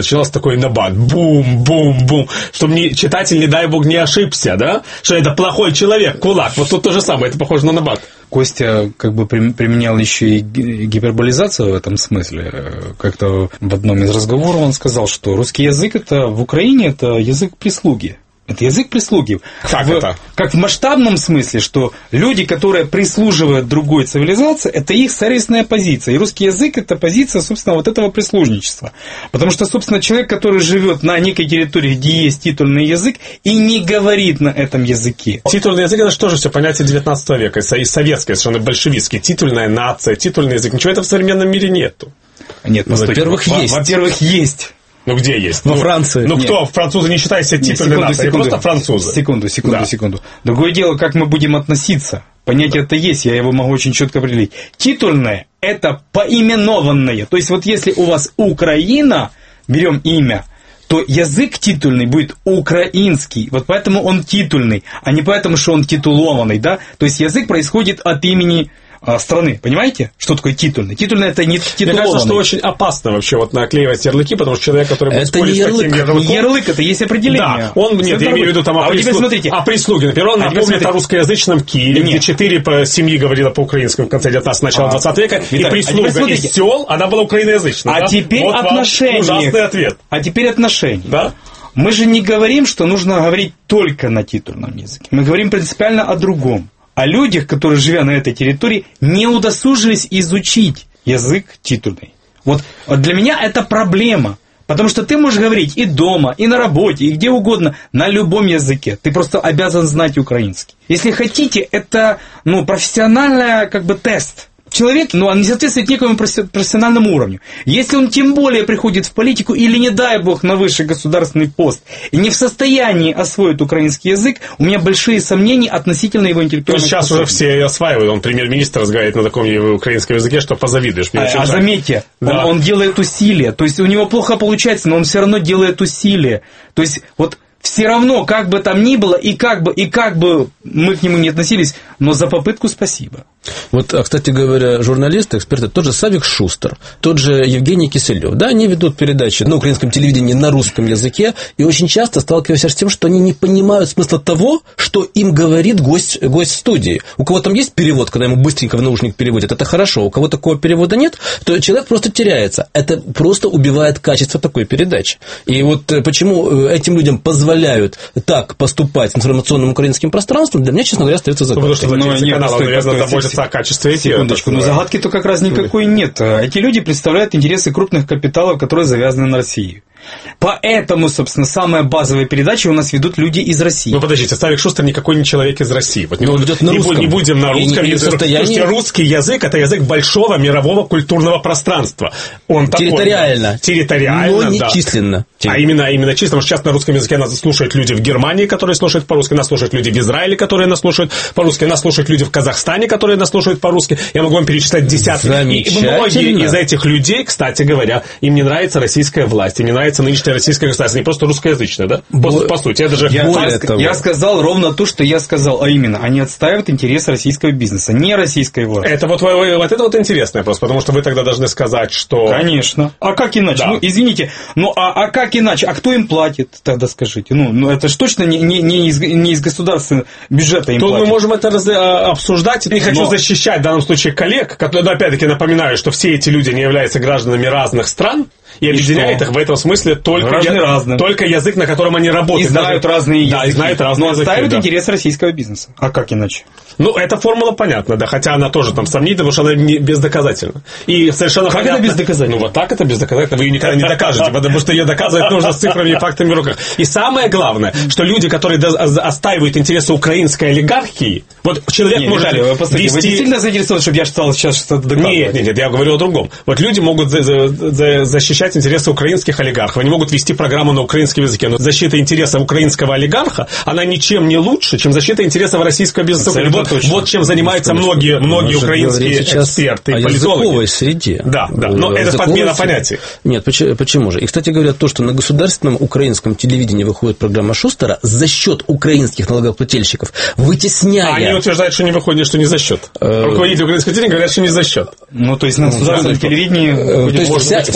начинался такой набат. Бум-бум-бум. Чтобы читатель, не дай бог, не ошибся, да? Что это плохой человек, кулак. Вот тут то же самое, это похоже на набат. Костя как бы применял еще и гиперболизацию в этом смысле. Как-то в одном из разговоров он сказал, что русский язык это в Украине это язык прислуги. Это язык прислуги. Как в масштабном смысле, что люди, которые прислуживают другой цивилизации, это их сервисная позиция. И русский язык – это позиция, собственно, вот этого прислужничества. Потому что, собственно, человек, который живет на некой территории, где есть титульный язык, и не говорит на этом языке. Титульный язык – это что же все понятие 19 века, и советское, совершенно большевистский. Титульная нация, титульный язык. Ничего этого в современном мире нету. Нет, во-первых, есть. Во-первых, есть. Ну, где есть? Во Франции. Ну, кто? Французы не считают себя титульной нацией, просто французы. Секунду. Другое дело, как мы будем относиться. Понятие-то есть, я его могу очень четко определить. Титульное – это поименованное. То есть, вот если у вас Украина, берем имя, то язык титульный будет украинский. Вот поэтому он титульный, а не поэтому, что он титулованный, да? То есть, язык происходит от имени страны, понимаете? Что такое титульный? Титульный – это не титулованный. Мне кажется, что очень опасно вообще вот наклеивать ярлыки, потому что человек, который будет спорить с таким ярлыком... Ярлык – это есть определение. Да, нет, я имею в виду там о прислуге. Например, он напомнит о русскоязычном Киеве, где 4 семьи говорила по-украински в конце 19-го, начала 20 века, и прислуга из сел, она была украиноязычная. А теперь отношения. Ужасный ответ. А теперь отношения. Да? Мы же не говорим, что нужно говорить только на титульном языке. Мы говорим принципиально о другом. О людях, которые, живя на этой территории, не удосужились изучить язык титульный. Вот для меня это проблема. Потому что ты можешь говорить и дома, и на работе, и где угодно, на любом языке. Ты просто обязан знать украинский. Если хотите, это профессиональный тест. Человек, он не соответствует некому профессиональному уровню. Если он тем более приходит в политику или, не дай бог, на высший государственный пост и не в состоянии освоить украинский язык, у меня большие сомнения относительно его интеллектуальных способностей. Сейчас уже все осваивают. Он премьер-министр разговаривает на таком украинском языке, что позавидуешь. Заметьте, да. он делает усилия. То есть у него плохо получается, но он все равно делает усилия. То есть вот все равно, как бы там ни было, и как бы мы к нему не относились, но за попытку спасибо. Вот, кстати говоря, журналисты, эксперты, тот же Савик Шустер, тот же Евгений Киселев, да, они ведут передачи на украинском телевидении на русском языке, и очень часто сталкиваются с тем, что они не понимают смысла того, что им говорит гость в студии. У кого там есть перевод, когда ему быстренько в наушник переводят, это хорошо, у кого такого перевода нет, то человек просто теряется. Это просто убивает качество такой передачи. И вот почему этим людям позволяют так поступать с информационным украинским пространством, для меня, честно говоря, остается загадкой. Потому что владельцы канала, наверное, заботятся о качестве эфира. Секундочку, но загадки-то как раз никакой нет. Эти люди представляют интересы крупных капиталов, которые завязаны на России. Поэтому, собственно, самые базовые передачи у нас ведут люди из России. Ну, подождите, Савик Шустер никакой не человек из России. Вот он ведет на русском. Не будем на русском языке. Слушайте, русский язык – это язык большого мирового культурного пространства. Он территориально. Территориально, но не численно. А именно численно. Потому что сейчас на русском языке нас слушают люди в Германии, которые слушают по-русски, нас слушают люди в Израиле, которые нас слушают по-русски, нас слушают люди в Казахстане, которые нас слушают по-русски. Я могу вам перечислять десятки. И многие из этих людей, кстати говоря, им не нравится российская власть, им не нравится нынешняя российская государство, не просто русскоязычное, да? По сути, это же... Я сказал ровно то, что я сказал, а именно, они отстаивают интересы российского бизнеса, не российской власти. Это вот это интересный вопрос, потому что вы тогда должны сказать, что... Конечно. А как иначе? Да. Извините, а как иначе? А кто им платит, тогда скажите? Это же точно не из государственного бюджета им платят. Мы можем это обсуждать. Я не хочу защищать в данном случае коллег, которые, опять-таки, напоминаю, что все эти люди не являются гражданами разных стран, и объединяет их в этом смысле только язык, на котором они работают. И знают разные языки. Да, и знают разные языки. Но отстаивают интерес российского бизнеса. А как иначе? Эта формула понятна, да, хотя она тоже там сомнительна, потому что она бездоказательна. И совершенно как понятно. Это бездоказательно? Вот так это бездоказательно, вы ее никогда не докажете, потому что ее доказывать нужно с цифрами и фактами в руках. И самое главное, что люди, которые отстаивают интересы украинской олигархии, вот человек может вести... Вы действительно заинтересованы, чтобы я стал сейчас что-то доказывать? Нет, я говорю о другом. Вот люди могут защищать интересы украинских олигархов, они могут вести программу на украинском языке, но защита интересов украинского олигарха, она ничем не лучше, чем защита интересов российского бизнеса. Вот чем занимаются многие украинские эксперты и политологи. О языковой среде. Да, но это подмена понятий. Нет, почему же? И, кстати говоря, то, что на государственном украинском телевидении выходит программа Шустера за счет украинских налогоплательщиков, вытесняя... Они утверждают, что не выходит, что не за счет. Руководители украинского телевидения говорят, что не за счет. То есть на государственном телевидении...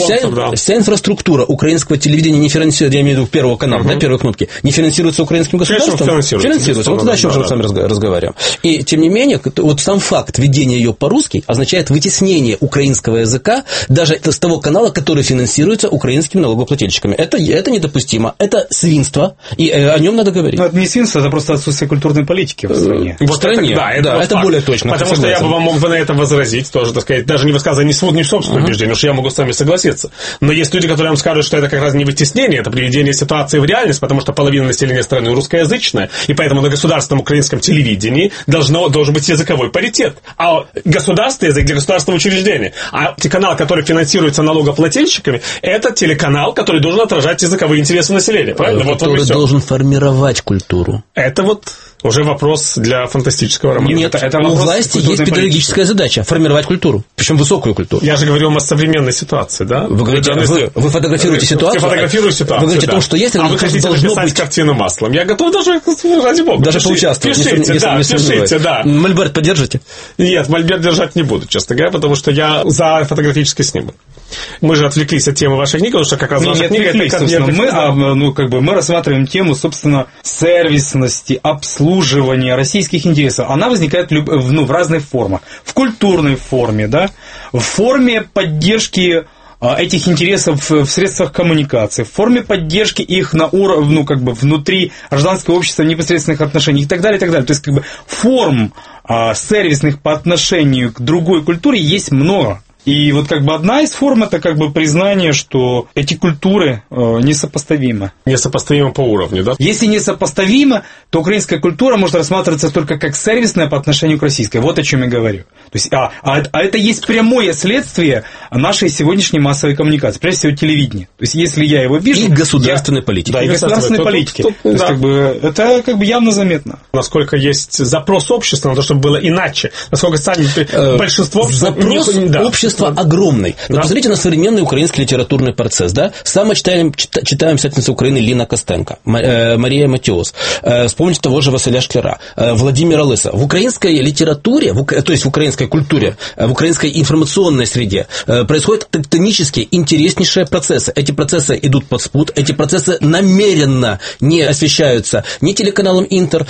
Вся инфраструктура украинского телевидения не финансируется, я имею в виду Первого канала, да, первой кнопки, не финансируется украинским государством? Финансируется. Вот тогда о чем же мы с вами разговариваем. И, тем не менее, вот сам факт введения ее по-русски означает вытеснение украинского языка даже с того канала, который финансируется украинскими налогоплательщиками. Это недопустимо. Это свинство, и о нем надо говорить. Но это не свинство, это просто отсутствие культурной политики в стране. В стране, это более точно. Потому что я бы вам мог бы на это возразить, тоже, так сказать, даже не высказывая ни в собственном убеждении, потому что я могу с вами согласиться. Но есть люди, которые вам скажут, что это как раз не вытеснение, это приведение ситуации в реальность, потому что половина населения страны русскоязычная, и поэтому на государственном украинском телевидении должен быть языковой паритет. А государственный язык для государственного учреждения. А канал, который финансируется налогоплательщиками, это телеканал, который должен отражать языковые интересы населения. Правильно? Который должен формировать культуру. Это вот уже вопрос для фантастического романа. Нет, это у власти есть педагогическая задача – формировать культуру, причем высокую культуру. Я же говорю о современной ситуации, да? Вы фотографируете ситуацию. Я фотографирую ситуацию, вы говорите о том, что есть, а вы хотите написать картину маслом. Я готов даже, ради бога. Даже поучаствовать. Пишите, да. Мольберт поддержите? Нет, мольберт держать не буду, честно говоря, потому что я за фотографический снимок. Мы же отвлеклись от темы вашей книги, потому что как раз ваша книга... Мы рассматриваем тему, собственно, сервисности, обслуживания российских интересов. Она возникает в разных формах. В культурной форме, да, в форме поддержки этих интересов в средствах коммуникации, в форме поддержки их на уровне, внутри гражданского общества, непосредственных отношений и так далее, и так далее. То есть, форм сервисных по отношению к другой культуре есть много. И вот одна из форм – это признание, что эти культуры несопоставимы. Несопоставимы по уровню, да? Если несопоставимо, то украинская культура может рассматриваться только как сервисная по отношению к российской. Вот о чем я говорю. То есть, это есть прямое следствие нашей сегодняшней массовой коммуникации, прежде всего телевидения. То есть, если я его вижу... И государственной политики. Да, и государственной политики. То есть, это явно заметно. Насколько есть запрос общества на то, чтобы было иначе. Насколько сами большинство... Запрос общества огромный. Но посмотрите на современный украинский литературный процесс. Да? Самая читаемая писательница Украины Лина Костенко, Мария Матеос. Вспомните того же Василя Шкляра, Владимира Лыса. В украинской литературе, то есть в украинской культуре, в украинской информационной среде происходят тектонические, интереснейшие процессы. Эти процессы идут под спут, эти процессы намеренно не освещаются ни телеканалом Интер,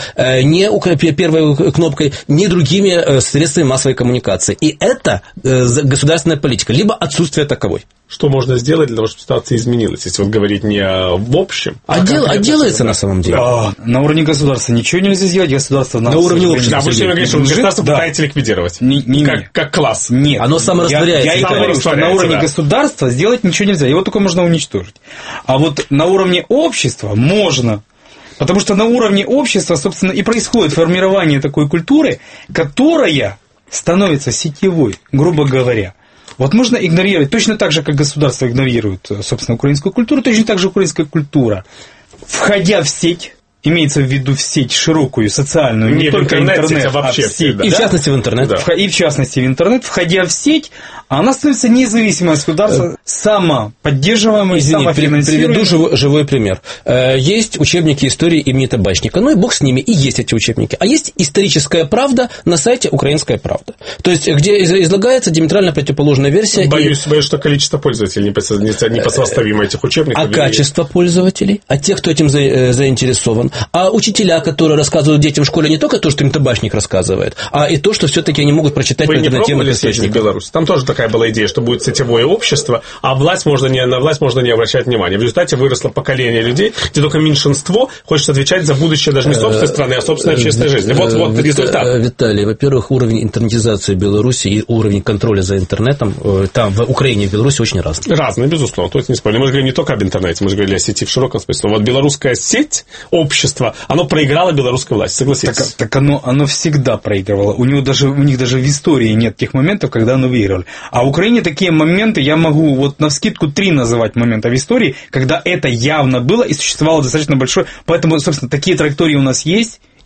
ни первой кнопкой, ни другими средствами массовой коммуникации. И это государственная политика, либо отсутствие таковой. Что можно сделать для того, чтобы ситуация изменилась, если говорить не в общем? Делается на самом деле. На уровне государства ничего нельзя сделать, государство на уровне общества. Да, вы все время говорите, что государство пытается ликвидировать. Как класс. Нет. Оно саморастворяется. Я и говорю, что на уровне государства сделать ничего нельзя, его только можно уничтожить. А вот на уровне общества можно. Потому что на уровне общества, собственно, и происходит формирование такой культуры, которая становится сетевой, грубо говоря. Вот можно игнорировать, точно так же, как государство игнорирует, собственно, украинскую культуру, точно так же украинская культура, входя в сеть, имеется в виду в сеть широкую, социальную, не только интернет, а вообще в сеть, и в частности в интернет. Да. И в частности в интернет, входя в сеть, она становится независимой от государства, самоподдерживаемой, самофинансируемой. Приведу живой пример. Есть учебники истории имени Табачника, ну и бог с ними, и есть эти учебники. А есть историческая правда на сайте «Украинская правда». То есть, где излагается диаметрально противоположная версия. Боюсь, что количество пользователей непосоставимо этих учебников. А качество пользователей, а тех, кто этим заинтересован. А учителя, которые рассказывают детям в школе не только то, что им Табачник рассказывает, а и то, что все-таки они могут прочитать в альтернативных источниках. В Беларуси? Там тоже такая была идея, что будет сетевое общество, а на власть можно не обращать внимания. В результате выросло поколение людей, где только меньшинство хочет отвечать за будущее даже не собственной страны, а собственной общественной жизни. Вот результат. Виталий, во-первых, уровень интернетизации Беларуси и уровень контроля за интернетом там, в Украине и в Беларуси очень разный. Разные, безусловно. То есть не спорим. Мы же говорим не только об интернете, мы же говорили о сети в широком смысле. Но вот белорусская сеть, общество, оно проиграло белорусской власти, согласитесь? Так оно всегда проигрывало. У них даже в истории нет тех моментов, когда оно выигрывали. А в Украине такие моменты, я могу вот навскидку 3 называть момента в истории, когда это явно было и существовало достаточно большое. Поэтому, собственно, такие траектории у нас есть,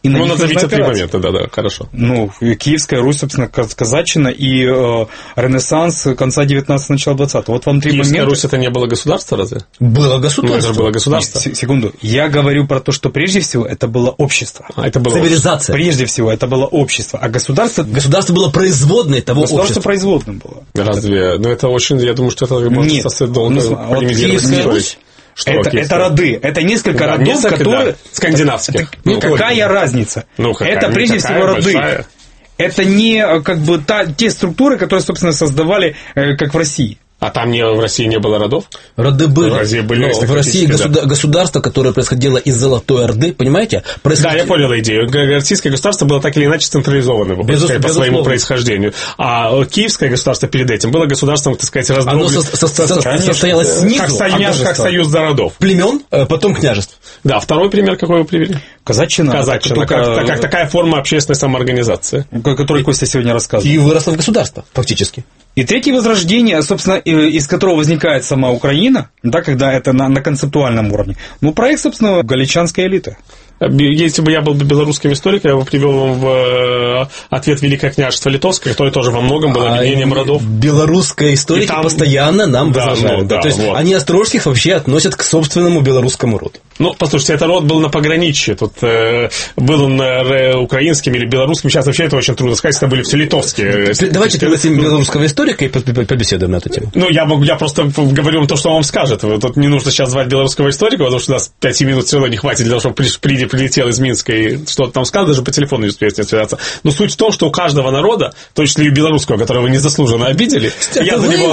И на ну, них назовите три опираться. момента, да, хорошо. Ну, Киевская Русь, собственно, казачина и Ренессанс конца 19-го, начала 20-го. Вот вам три Киевская момента. Русь это не было государство, разве? Было Ну, государство. это же было государство. Секунду. Я говорю про то, что прежде всего это было общество. А это было Цивилизация. Прежде всего это было общество. А государство... Государство было производной того Государство общества. производным было. Разве? Ну, это очень, я думаю, что это может Нет. состоять долго Ну, вот полемизировать Киевская историю. Русь, Что это Киевская? роды. Это несколько Да, родов, несколько, которые... да, скандинавских. Ну, какая разница? Ну, какая? Это прежде Какая всего роды. большая? Это не как бы те структуры, которые, собственно, создавали, как в России. А там в России не было родов? Роды были. В России были Но в России аристократические, государство, которое происходило из Золотой Орды, понимаете? Да, я понял идею. Российское государство было так или иначе централизованное по своему происхождению. А Киевское государство перед этим было государством, так сказать, Оно раздробленным. состоялось снизу. Как союз народов. Племен, потом княжеств. Да, второй пример какой вы привели? Казачина. Казачина, как такая форма общественной самоорганизации. О которой Костя сегодня рассказывал. И выросло в государство, фактически. И третье возрождение, собственно, из которого возникает сама Украина, да, когда это на концептуальном уровне. Ну, проект, собственно, галичанской элиты. Если бы я был белорусским историком, я бы привел вам в ответ Великое княжество Литовское, которое тоже во многом было объединением родов. Белорусские историки там... постоянно нам возражают. Да, то есть вот. они Острожских вообще относят к собственному белорусскому роду. Ну, послушайте, этот род был на пограничье. Тут был он украинским или белорусским. Сейчас вообще это очень трудно сказать, это были все литовские. Давайте пригласим белорусского историка и побеседуем на эту тему. Ну, я просто говорю вам то, что он вам скажет. Тут не нужно сейчас звать белорусского историка, потому что у нас 5 минут все равно не хватит для того, чтобы прилетел из Минска и что-то там сказал, даже по телефону не успеет с ним связаться. Но суть в том, что у каждого народа, в том числе и белорусского, которого вы незаслуженно обидели, я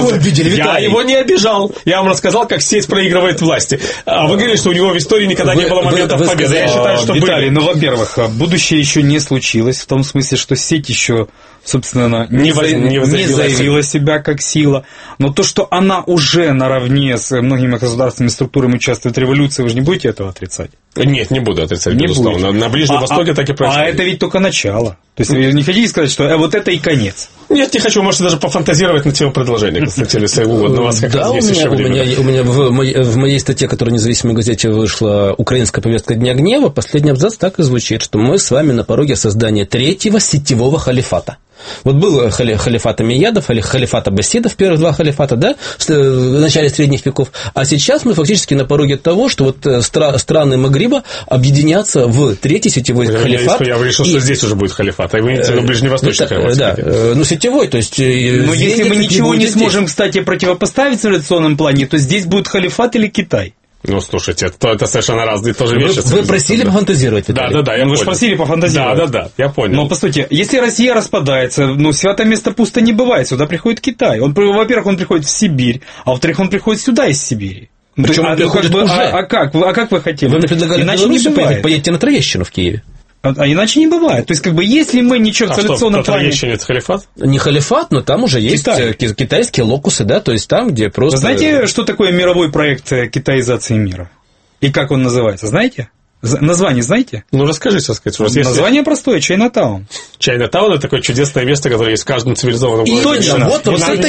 его не обижал. Я вам рассказал, как сеть проигрывает власти. А вы говорили, что у него в истории никогда не было моментов победы. Я считаю, что Виталий, ну, во-первых, будущее еще не случилось, в том смысле, что сеть еще, собственно, не заявила себя как сила. Но то, что она уже наравне с многими государственными структурами участвует в революции, вы же не будете этого отрицать? Нет, не буду отрицать, безусловно. На Ближнем Востоке так и происходит. А это ведь только начало. То есть вы не хотите сказать, что вот это и конец? Нет, не хочу. Можете даже пофантазировать на тему продолжения, Константин, если угодно. У вас как раз есть еще время. У меня в моей статье, которая в независимой газете вышла, «Украинская повестка Дня гнева», последний абзац так и звучит, что мы с вами на пороге создания третьего сетевого халифата. Вот был халифат Амиядов, халифат Аббасидов, первых два халифата, да, в начале средних веков, а сейчас мы фактически на пороге того, что вот страны Магриба объединятся в третий сетевой халифат. Я решил, что здесь уже будет халифат, а вы имеете в виду ближневосточный халифат. Да, ну сетевой, то есть... Но если мы ничего не сможем, кстати, противопоставить в цивилизационном плане, то здесь будет халифат или Китай. Ну, слушайте, это совершенно разные тоже вещи. Вы просили пофантазировать, Виталий. Да, я понял. Вы же просили пофантазировать. Да, я понял. Но, по сути, если Россия распадается, ну, святое место пусто не бывает, сюда приходит Китай. Во-первых, он приходит в Сибирь, а во-вторых, он приходит сюда из Сибири. Причем он приходит уже. А как вы хотели? Вы мне предлагали иначе не бывает. поедете на Троещину в Киеве. А иначе не бывает. То есть, если мы ничего в традиционном плане... Троещине это халифат? Не халифат, но там уже есть китайские локусы, да, то есть там, где просто... Вы знаете, что такое мировой проект китаизации мира? И как он называется, знаете? Название знаете? Ну, расскажите, так сказать. Название простое, Чайнатаун. Чайнатаун – это такое чудесное место, которое есть в каждом цивилизованном городе. Точно. Вот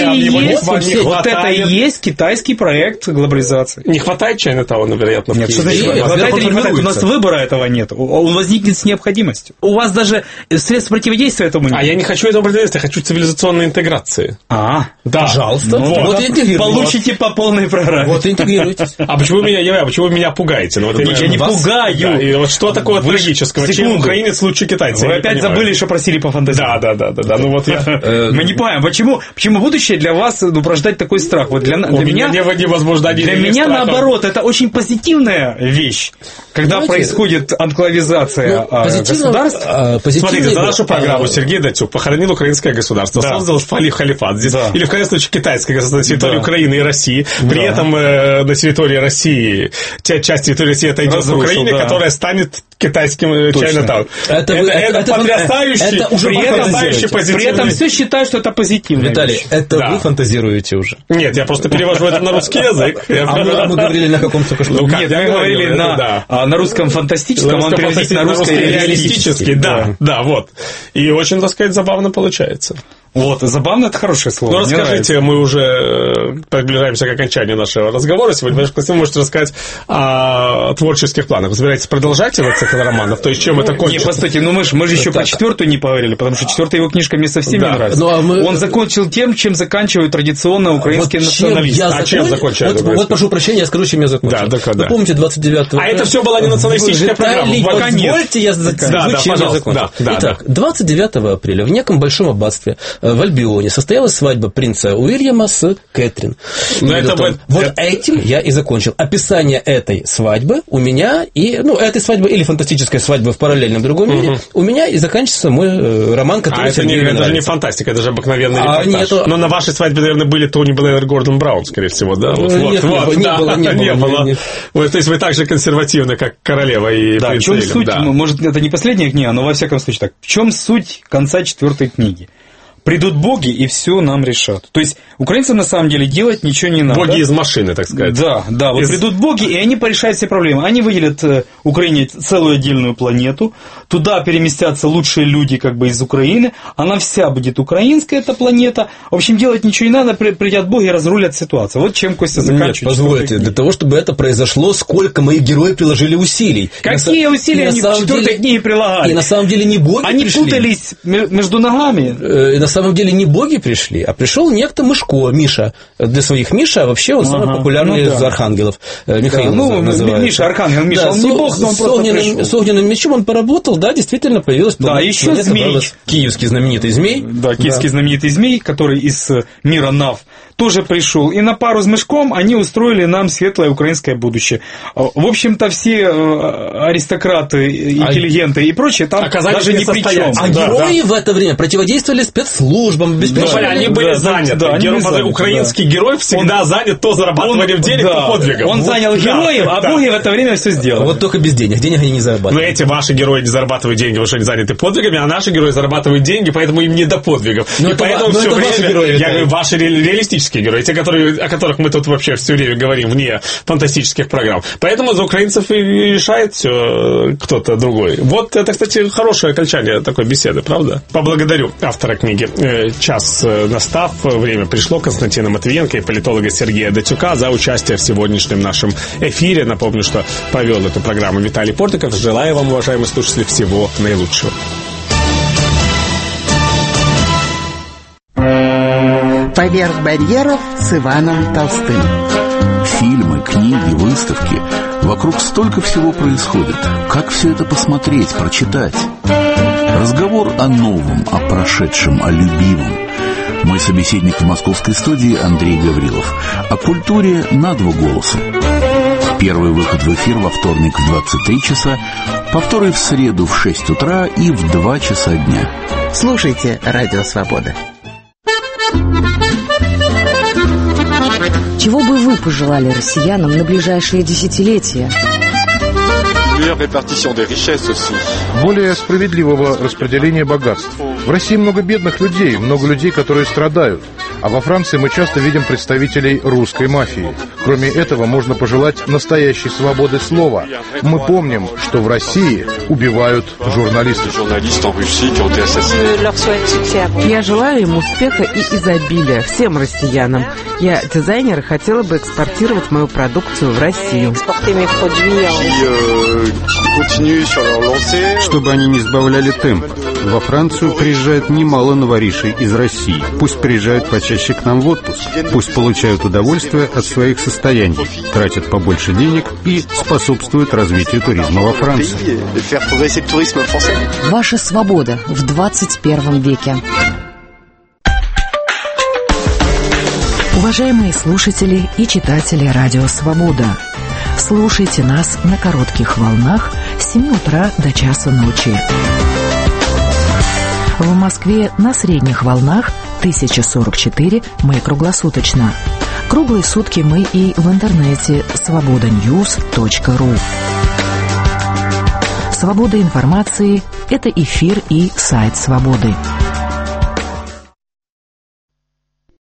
это и есть китайский проект глобализации. Не хватает Чайнатауна, вероятно, в Нет, что Киеве? значит хватает или не хватает? У нас выбора этого нет. Он возникнет с необходимостью. У вас даже средств противодействия этому нет. А я не хочу этого противодействия, я хочу цивилизационной интеграции. Да. Пожалуйста. Вот получите по полной программе. Вот интегрируйтесь. А почему вы меня пугаете? Я не пугаю. Да, и вот что такого трагического? Чем украинец лучше китайца? Вы опять забыли, что просили пофантазировать. Да. Ну вот я... Мы не понимаем, почему будущее для вас порождать такой страх? Вот для меня наоборот, это очень позитивная вещь, когда происходит анклавизация государств. Смотрите, за нашу программу Сергей Датюк похоронил украинское государство, создал халифат здесь, или в крайнем случае китайское государство на территории Украины и России. При этом на территории России, часть территории России отойдет к Украине, которая станет китайским Чайнатауном. Это потрясающий, позитивный. При этом все считают, что это позитивно. Виталий, это вы фантазируете уже. Нет, я просто перевожу это на русский язык. А мы говорили на каком только что? Нет, мы говорили на русском фантастическом, он переводит на русский реалистический. Да, вот. И очень, так сказать, забавно получается. Вот, забавно — это хорошее слово. Ну, расскажите, мы уже приближаемся к окончанию нашего разговора сегодня. Вы можете рассказать о творческих планах. Вы собираетесь продолжать в несколько романов. То есть чем это кончится? Не, постойте, мы же еще про 4-ю не поговорили, потому что 4-я его книжка мне совсем не нравится. Он закончил тем, чем заканчивают традиционно украинские националисты. Чем закончают? Вот прошу прощения, я скажу, чем я закончил. Да. Вы помните 29-го? А это все была не националистическая программа? Позвольте, я скажу, чем я закончил. Итак, 29 апреля в неком большом аббатстве в Альбионе состоялась свадьба принца Уильяма с Кэтрин. Этим я и закончил. Описание этой свадьбы у меня этой свадьбы или фантастической свадьбы в параллельном другом мире у меня и заканчивается мой роман, который Сергею нравится. Это же не фантастика, это же обыкновенный репортаж. Но на вашей свадьбе, наверное, были Тони Блэр и Гордон Браун, скорее всего, да? Не было. То есть вы так же консервативны, как королева и принц. В чем суть? Может, это не последняя книга, но во всяком случае так. В чем суть конца 4-й книги? Придут боги и все нам решат. То есть украинцам на самом деле делать ничего не надо. Боги из машины, так сказать. Да. Вот придут боги, и они порешают все проблемы. Они выделят Украине целую отдельную планету. Туда переместятся лучшие люди как бы из Украины. Она вся будет украинская, эта планета. В общем, делать ничего не надо. Придят боги и разрулят ситуацию. Вот чем Костя заканчивает. Нет, позвольте. Для того, чтобы это произошло, сколько мои герои приложили усилий. Какие усилия они в 4-й книге прилагали? И на самом деле не боги они пришли. Путались между ногами. На самом деле не боги пришли, а пришел некто Мышко, Миша. Для своих Миша, а вообще он самый популярный из архангелов. Михаил называется. Миша, архангел, Миша, он не бог, но он просто пришел. С огненным мечом он поработал, действительно появилась планета. Да, еще змей. Киевский знаменитый змей. Да, киевский знаменитый змей, который из мира Нав, тоже пришел. И на пару с Мышком они устроили нам светлое украинское будущее. В общем-то, все аристократы, интеллигенты и прочее там даже ни при чем. А герои в это время противодействовали спецслужбам, они были заняты. Украинский герой всегда занят то зарабатыванием денег, то подвигом. Он занял героев, а боги в это время все сделали. Вот только без денег. Денег они не зарабатывают. Но эти ваши герои не зарабатывают деньги, потому что они заняты подвигами, а наши герои зарабатывают деньги, поэтому им не до подвигов. И поэтому все время... Я говорю, ваши реалистические герои, те, о которых мы тут вообще все время говорим вне фантастических программ. Поэтому за украинцев и решает все кто-то другой. Вот это, кстати, хорошее окончание такой беседы, правда? Поблагодарю автора книги «Час настав», время пришло, Константина Матвиенко и политолога Сергея Датюка за участие в сегодняшнем нашем эфире. Напомню, что повел эту программу Виталий Портников. Желаю вам, уважаемые слушатели, всего наилучшего. «Поверх барьеров» с Иваном Толстым. Фильмы, книги, выставки. Вокруг столько всего происходит. Как все это посмотреть, прочитать? Разговор о новом, о прошедшем, о любимом. Мой собеседник в московской студии Андрей Гаврилов. О культуре на два голоса. Первый выход в эфир во вторник в 23 часа, повторы в среду в 6 утра и в 2 часа дня. Слушайте «Радио Свобода». Чего бы вы пожелали россиянам на ближайшие десятилетия? Более справедливого распределения богатств. В России много бедных людей, много людей, которые страдают. А во Франции мы часто видим представителей русской мафии. Кроме этого, можно пожелать настоящей свободы слова. Мы помним, что в России убивают журналистов. Я желаю им успеха и изобилия, всем россиянам. Я дизайнер и хотела бы экспортировать мою продукцию в Россию. Чтобы они не сбавляли темп. Во Францию приезжает немало новоришей из России. Пусть приезжают почаще к нам в отпуск. Пусть получают удовольствие от своих состояний, тратят побольше денег и способствуют развитию туризма во Франции. Ваша свобода в 21 веке. Уважаемые слушатели и читатели «Радио Свобода», слушайте нас на коротких волнах с 7 утра до часа ночи. В Москве на средних волнах 1044 мы круглосуточно. Круглые сутки мы и в интернете svobodanews.ru. Свобода информации – это эфир и сайт «Свободы».